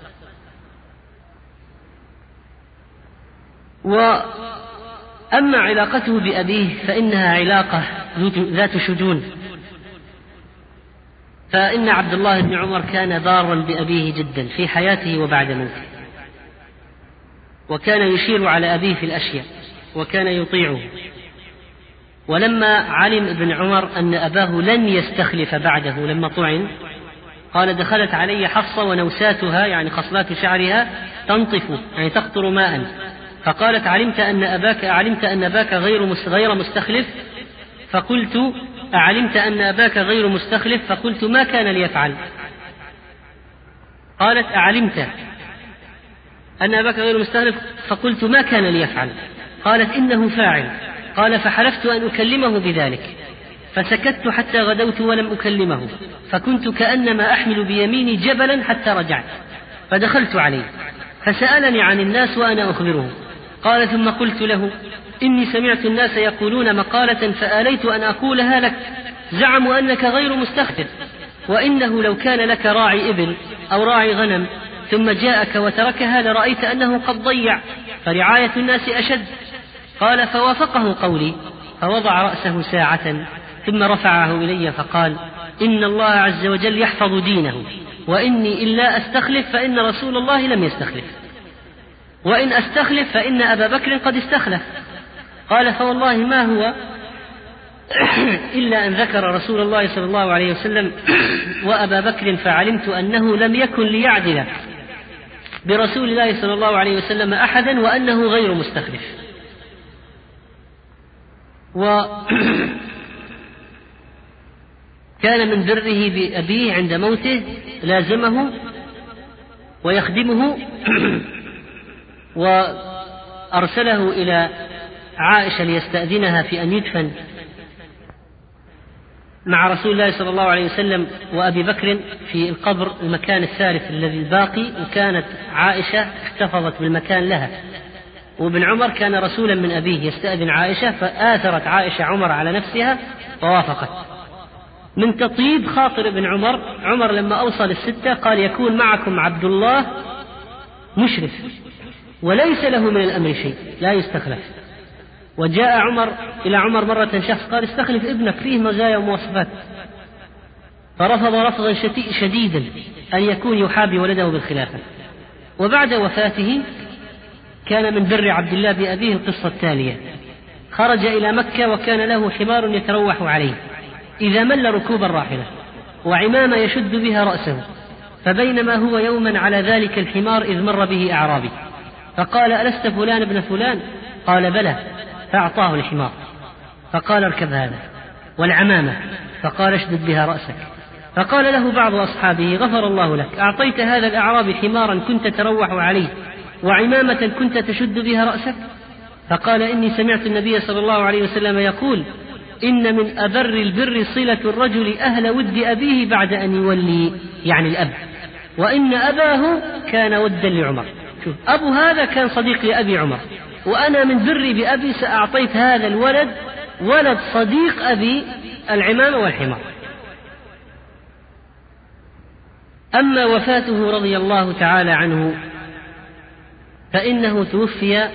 وأما علاقته بأبيه فإنها علاقة ذات شجون، فإن عبد الله بن عمر كان بارا بأبيه جدا في حياته وبعد موته، وكان يشير على أبيه في الأشياء وكان يطيعه. ولما علم ابن عمر أن أباه لن يستخلف بعده لما طعن، قال: دخلت علي حفصة ونوساتها، يعني خصلات شعرها، تنطف، يعني تقطر ماء، فقالت: علمت أن أباك أعلمت أن أباك غير غير مستخلف؟ فقلت: أعلمت أن أباك غير مستخلف؟ فقلت: ما كان ليفعل؟ قالت: أعلمت أن أباك غير مستخلف؟ فقلت: ما كان ليفعل؟ قالت: إنه فاعل. قال: فحلفت أن أكلمه بذلك، فسكت حتى غدوت ولم أكلمه، فكنت كأنما أحمل بيميني جبلا حتى رجعت، فدخلت عليه فسألني عن الناس وأنا أخبره. قال: ثم قلت له: إني سمعت الناس يقولون مقالة فآليت أن أقولها لك، زعموا أنك غير مستخلف، وإنه لو كان لك راعي إبل أو راعي غنم ثم جاءك وتركها لرأيت أنه قد ضيع، فرعاية الناس أشد. قال: فوافقه قولي، فوضع رأسه ساعة ثم رفعه إلي فقال: إن الله عز وجل يحفظ دينه، وإني إلا أستخلف فإن رسول الله لم يستخلف، وإن أستخلف فإن أبا بكر قد استخلف. قال: فوالله ما هو إلا أن ذكر رسول الله صلى الله عليه وسلم وأبا بكر، فعلمت أنه لم يكن ليعدل برسول الله صلى الله عليه وسلم أحدا، وأنه غير مستخلف. وكان من بره بأبيه عند موته لازمه ويخدمه، وأرسله إلى عائشة ليستأذنها في أن يدفن مع رسول الله صلى الله عليه وسلم وأبي بكر في القبر المكان الثالث الذي الباقي، وكانت عائشة احتفظت بالمكان لها، وابن عمر كان رسولا من أبيه يستأذن عائشة، فآثرت عائشة عمر على نفسها ووافقت. من تطيب خاطر ابن عمر، عمر لما أوصل الستة قال: يكون معكم عبد الله مشرف وليس له من الأمر شيء، لا يستخلف. وجاء عمر إلى عمر مرة شخص قال: استخلف ابنك، فيه مزايا ومواصفات، فرفض رفضا شديدا أن يكون يحابي ولده بالخلافة. وبعد وفاته كان من بر عبد الله بأبيه القصة التالية: خرج إلى مكة وكان له حمار يتروح عليه إذا مل ركوب الراحلة، وعمامة يشد بها رأسه، فبينما هو يوما على ذلك الحمار إذ مر به أعرابي فقال: ألست فلان ابن فلان؟ قال: بلى. فأعطاه الحمار فقال: اركب هذا، والعمامة، فقال: اشدد بها رأسك. فقال له بعض أصحابه: غفر الله لك، أعطيت هذا الأعرابي حمارا كنت تروح عليه وعمامة كنت تشد بها رأسك؟ فقال: إني سمعت النبي صلى الله عليه وسلم يقول: إن من أبر البر صلة الرجل أهل ود أبيه بعد أن يولي، يعني الأب، وإن أباه كان ودا لعمر. شوف، أبو هذا كان صديق لأبي عمر، وأنا من بري بأبي سأعطيت هذا الولد ولد صديق أبي العمامة والحمار. أما وفاته رضي الله تعالى عنه فإنه توفي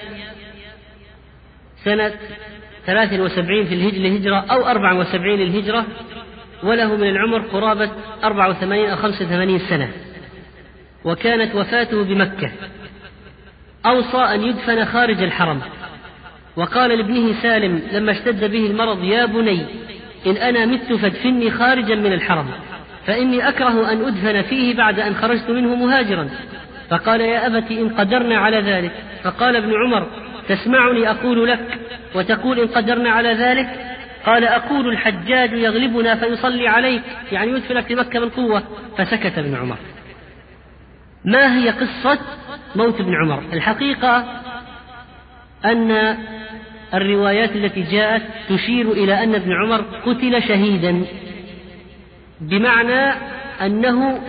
سنة ثلاث وسبعين في الهجرة أو أربع وسبعين الهجرة، وله من العمر قرابة أربع وثمانين أو خمس وثمانين سنة. وكانت وفاته بمكة، أوصى أن يدفن خارج الحرم، وقال لابنه سالم لما اشتد به المرض: يا بني، إن أنا مت فادفني خارجا من الحرم، فإني أكره أن أدفن فيه بعد أن خرجت منه مهاجرا. فقال: يا أبت إن قدرنا على ذلك. فقال ابن عمر: تسمعني أقول لك وتقول إن قدرنا على ذلك؟ قال: أقول الحجاج يغلبنا فيصلي عليك، يعني يدفنك في مكة من قوة. فسكت ابن عمر. ما هي قصة موت ابن عمر؟ الحقيقة أن الروايات التي جاءت تشير إلى أن ابن عمر قتل شهيدا، بمعنى أنه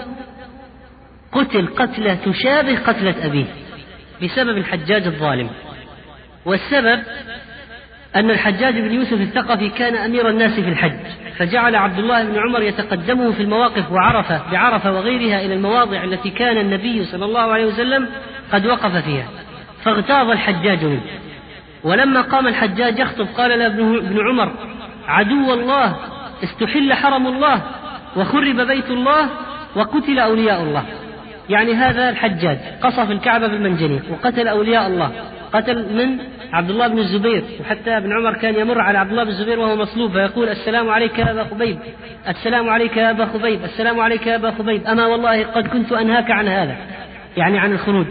قتل قتلة تشابه قتلة أبيه بسبب الحجاج الظالم. والسبب أن الحجاج بن يوسف الثقفي كان أمير الناس في الحج، فجعل عبد الله بن عمر يتقدمه في المواقف وعرفة بعرفة وغيرها إلى المواضع التي كان النبي صلى الله عليه وسلم قد وقف فيها، فاغتاظ الحجاج منه. ولما قام الحجاج يخطب قال له ابن عمر: عدو الله، استحل حرم الله، وخرب بيت الله، وقتل أولياء الله. يعني هذا الحجاج قصف الكعبة بالمنجنيق وقتل أولياء الله، قتل من عبد الله بن الزبير، وحتى ابن عمر كان يمر على عبد الله بن الزبير وهو مصلوب فيقول: السلام عليك يا أبا خبيب، السلام عليك يا أبا خبيب، السلام عليك يا أبا خبيب، أما والله قد كنت أنهاك عن هذا، يعني عن الخروج.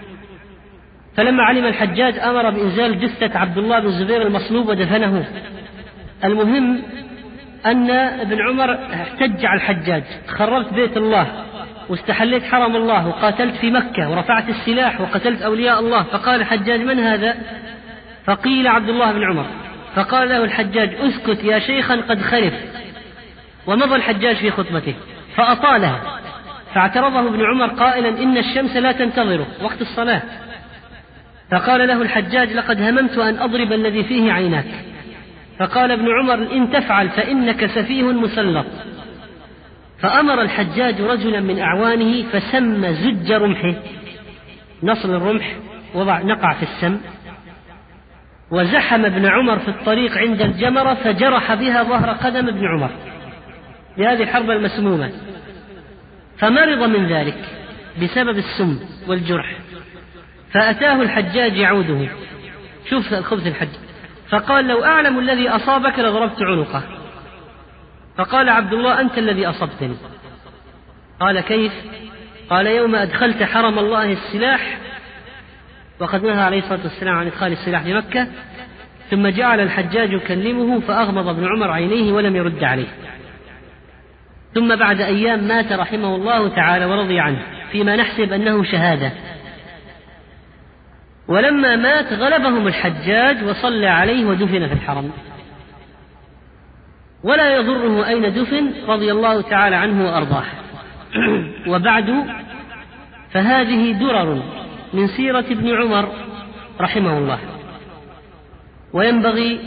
فلما علم الحجاج أمر بإنزال جثة عبد الله بن الزبير المصلوب ودفنه. المهم أن ابن عمر احتج على الحجاج: خربت بيت الله واستحليت حرم الله وقاتلت في مكة ورفعت السلاح وقتلت أولياء الله. فقال الحجاج: من هذا؟ فقيل: عبد الله بن عمر. فقال له الحجاج: اسكت يا شيخا قد خلف. ومضى الحجاج في خطبته فأطالها، فاعترضه ابن عمر قائلا: إن الشمس لا تنتظر وقت الصلاة. فقال له الحجاج: لقد هممت أن أضرب الذي فيه عيناك. فقال ابن عمر: إن تفعل فإنك سفيه مسلط. فأمر الحجاج رجلا من أعوانه فسم زج رمحه، نصل الرمح وضع نقع في السم، وزحم ابن عمر في الطريق عند الجمرة فجرح بها ظهر قدم ابن عمر بهذه الحرب المسمومة، فمرض من ذلك بسبب السم والجرح. فأتاه الحجاج يعوده، شوف خبث الحج، فقال: لو أعلم الذي أصابك لضربت عنقه. فقال عبد الله: أنت الذي أصبتني. قال: كيف؟ قال: يوم أدخلت حرم الله السلاح، وقد نهى عليه الصلاة والسلام عن إدخال السلاح في مكة، ثم جعل الحجاج يكلمه فأغمض ابن عمر عينيه ولم يرد عليه. ثم بعد أيام مات رحمه الله تعالى ورضي عنه فيما نحسب أنه شهادة. ولما مات غلبهم الحجاج وصلى عليه ودفن في الحرم، ولا يضره أين دفن رضي الله تعالى عنه وأرضاه. وبعد، فهذه درر من سيرة ابن عمر رحمه الله. وينبغي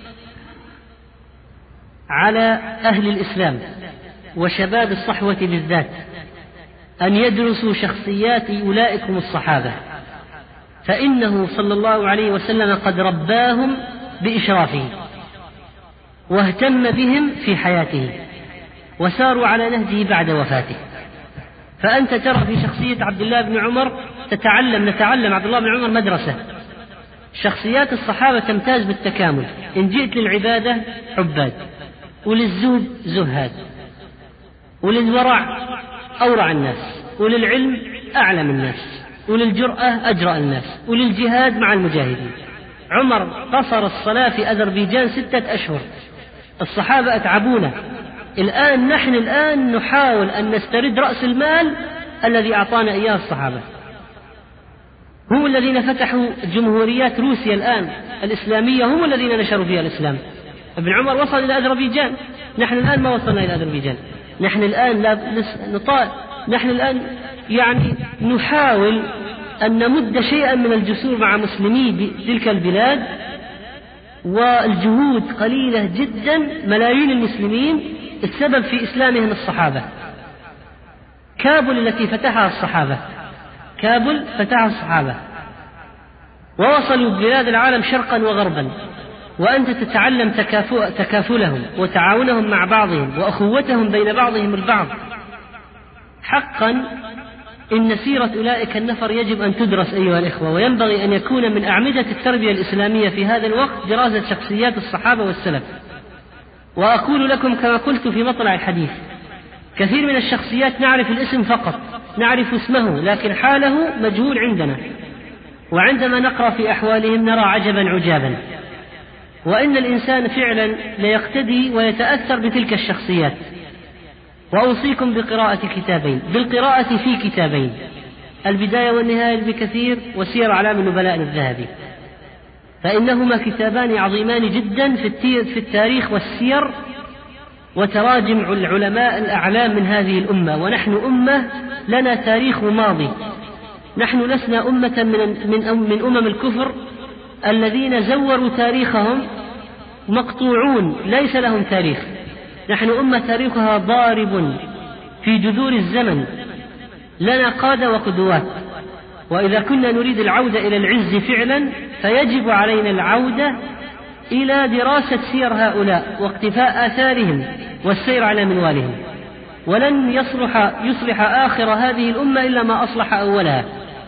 على أهل الإسلام وشباب الصحوة بالذات أن يدرسوا شخصيات أولئكم الصحابة، فإنه صلى الله عليه وسلم قد رباهم بإشرافه واهتم بهم في حياته وساروا على نهجه بعد وفاته. فأنت ترى في شخصية عبد الله بن عمر تتعلم نتعلم عبد الله بن عمر مدرسة. شخصيات الصحابة تمتاز بالتكامل، إن جئت للعبادة عباد، وللزهد زهاد، وللورع أورع الناس، وللعلم أعلم الناس، وللجرأة أجرأ الناس، وللجهاد مع المجاهدين. عمر قصر الصلاة في أذربيجان ستة أشهر، الصحابة أتعبونا. الآن نحن الآن نحاول أن نسترد رأس المال الذي أعطانا إياه الصحابة. هم الذين فتحوا جمهوريات روسيا الآن الإسلامية، هم الذين نشروا فيها الإسلام. ابن عمر وصل إلى أذربيجان، نحن الآن ما وصلنا إلى أذربيجان. نحن الآن لا نطال نحن الآن يعني نحاول أن نمد شيئا من الجسور مع مسلمي تلك البلاد، والجهود قليلة جدا. ملايين المسلمين السبب في إسلامهم الصحابة. كابل التي فتحها الصحابة، كابل فتحها الصحابة ووصلوا بلاد العالم شرقا وغربا، وأنت تتعلم تكافلهم وتعاونهم مع بعضهم وأخوتهم بين بعضهم البعض. حقا إن سيرة أولئك النفر يجب أن تدرس أيها الإخوة، وينبغي أن يكون من أعمدة التربية الإسلامية في هذا الوقت دراسة شخصيات الصحابة والسلف. وأقول لكم كما قلت في مطلع الحديث، كثير من الشخصيات نعرف الاسم فقط، نعرف اسمه لكن حاله مجهول عندنا، وعندما نقرأ في أحوالهم نرى عجبا عجابا. وإن الإنسان فعلا ليقتدي ويتأثر بتلك الشخصيات. وأوصيكم بقراءة كتابين، بالقراءة في كتابين: البداية والنهاية لابن وسير أعلام النبلاء الذهبي، فإنهما كتابان عظيمان جدا في التاريخ والسير وتراجم العلماء الأعلام من هذه الأمة. ونحن أمة لنا تاريخ ماضي، نحن لسنا أمة من, من, من أمم الكفر الذين زوروا تاريخهم مقطوعون ليس لهم تاريخ. نحن أمة تاريخها ضارب في جذور الزمن، لنا قادة وقدوات. وإذا كنا نريد العودة إلى العز فعلا فيجب علينا العودة إلى دراسة سير هؤلاء واقتفاء آثارهم والسير على منوالهم. ولن يصلح, يصلح آخر هذه الأمة إلا ما أصلح أولها.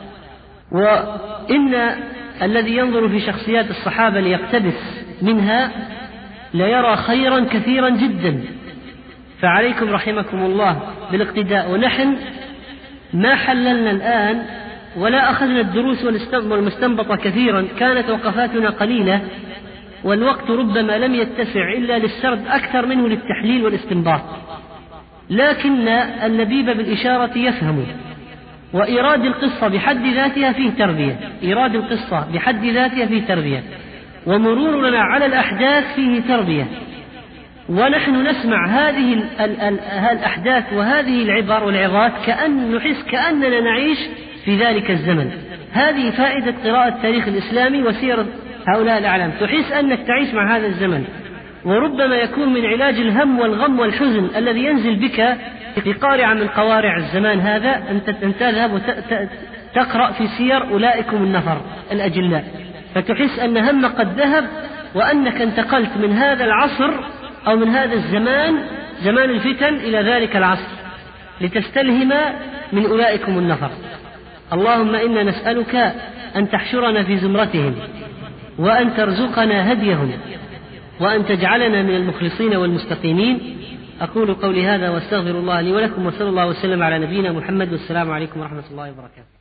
وإن الذي ينظر في شخصيات الصحابة ليقتبس منها ليرى خيرا كثيرا جدا. فعليكم رحمكم الله بالاقتداء. ونحن ما حللنا الآن ولا أخذنا الدروس والمستنبطة كثيرا، كانت وقفاتنا قليلة والوقت ربما لم يتسع إلا للسرد أكثر منه للتحليل والاستنباط. لكن اللبيب بالإشارة يفهم. وإيراد القصة بحد ذاتها فيه تربية، إيراد القصة بحد ذاتها فيه تربية، ومرورنا على الأحداث فيه تربية. ونحن نسمع هذه الأحداث وهذه العبر والعظات كأن نحس كأننا نعيش في ذلك الزمن. هذه فائدة قراءة التاريخ الإسلامي وسيرة هؤلاء الأعلام، تحس أنك تعيش مع هذا الزمن. وربما يكون من علاج الهم والغم والحزن الذي ينزل بك في قارعة من قوارع الزمان هذا أن تذهب وتقرأ في سير أولئكم النفر الأجلاء، فتحس أن هم قد ذهب وأنك انتقلت من هذا العصر أو من هذا الزمان زمان الفتن إلى ذلك العصر لتستلهم من أولئكم النفر. اللهم إنا نسألك أن تحشرنا في زمرتهم، وأن ترزقنا هديهم، وأن تجعلنا من المخلصين والمستقيمين. أقول قولي هذا واستغفر الله لي ولكم، وصلى الله وسلم على نبينا محمد، والسلام عليكم ورحمة الله وبركاته.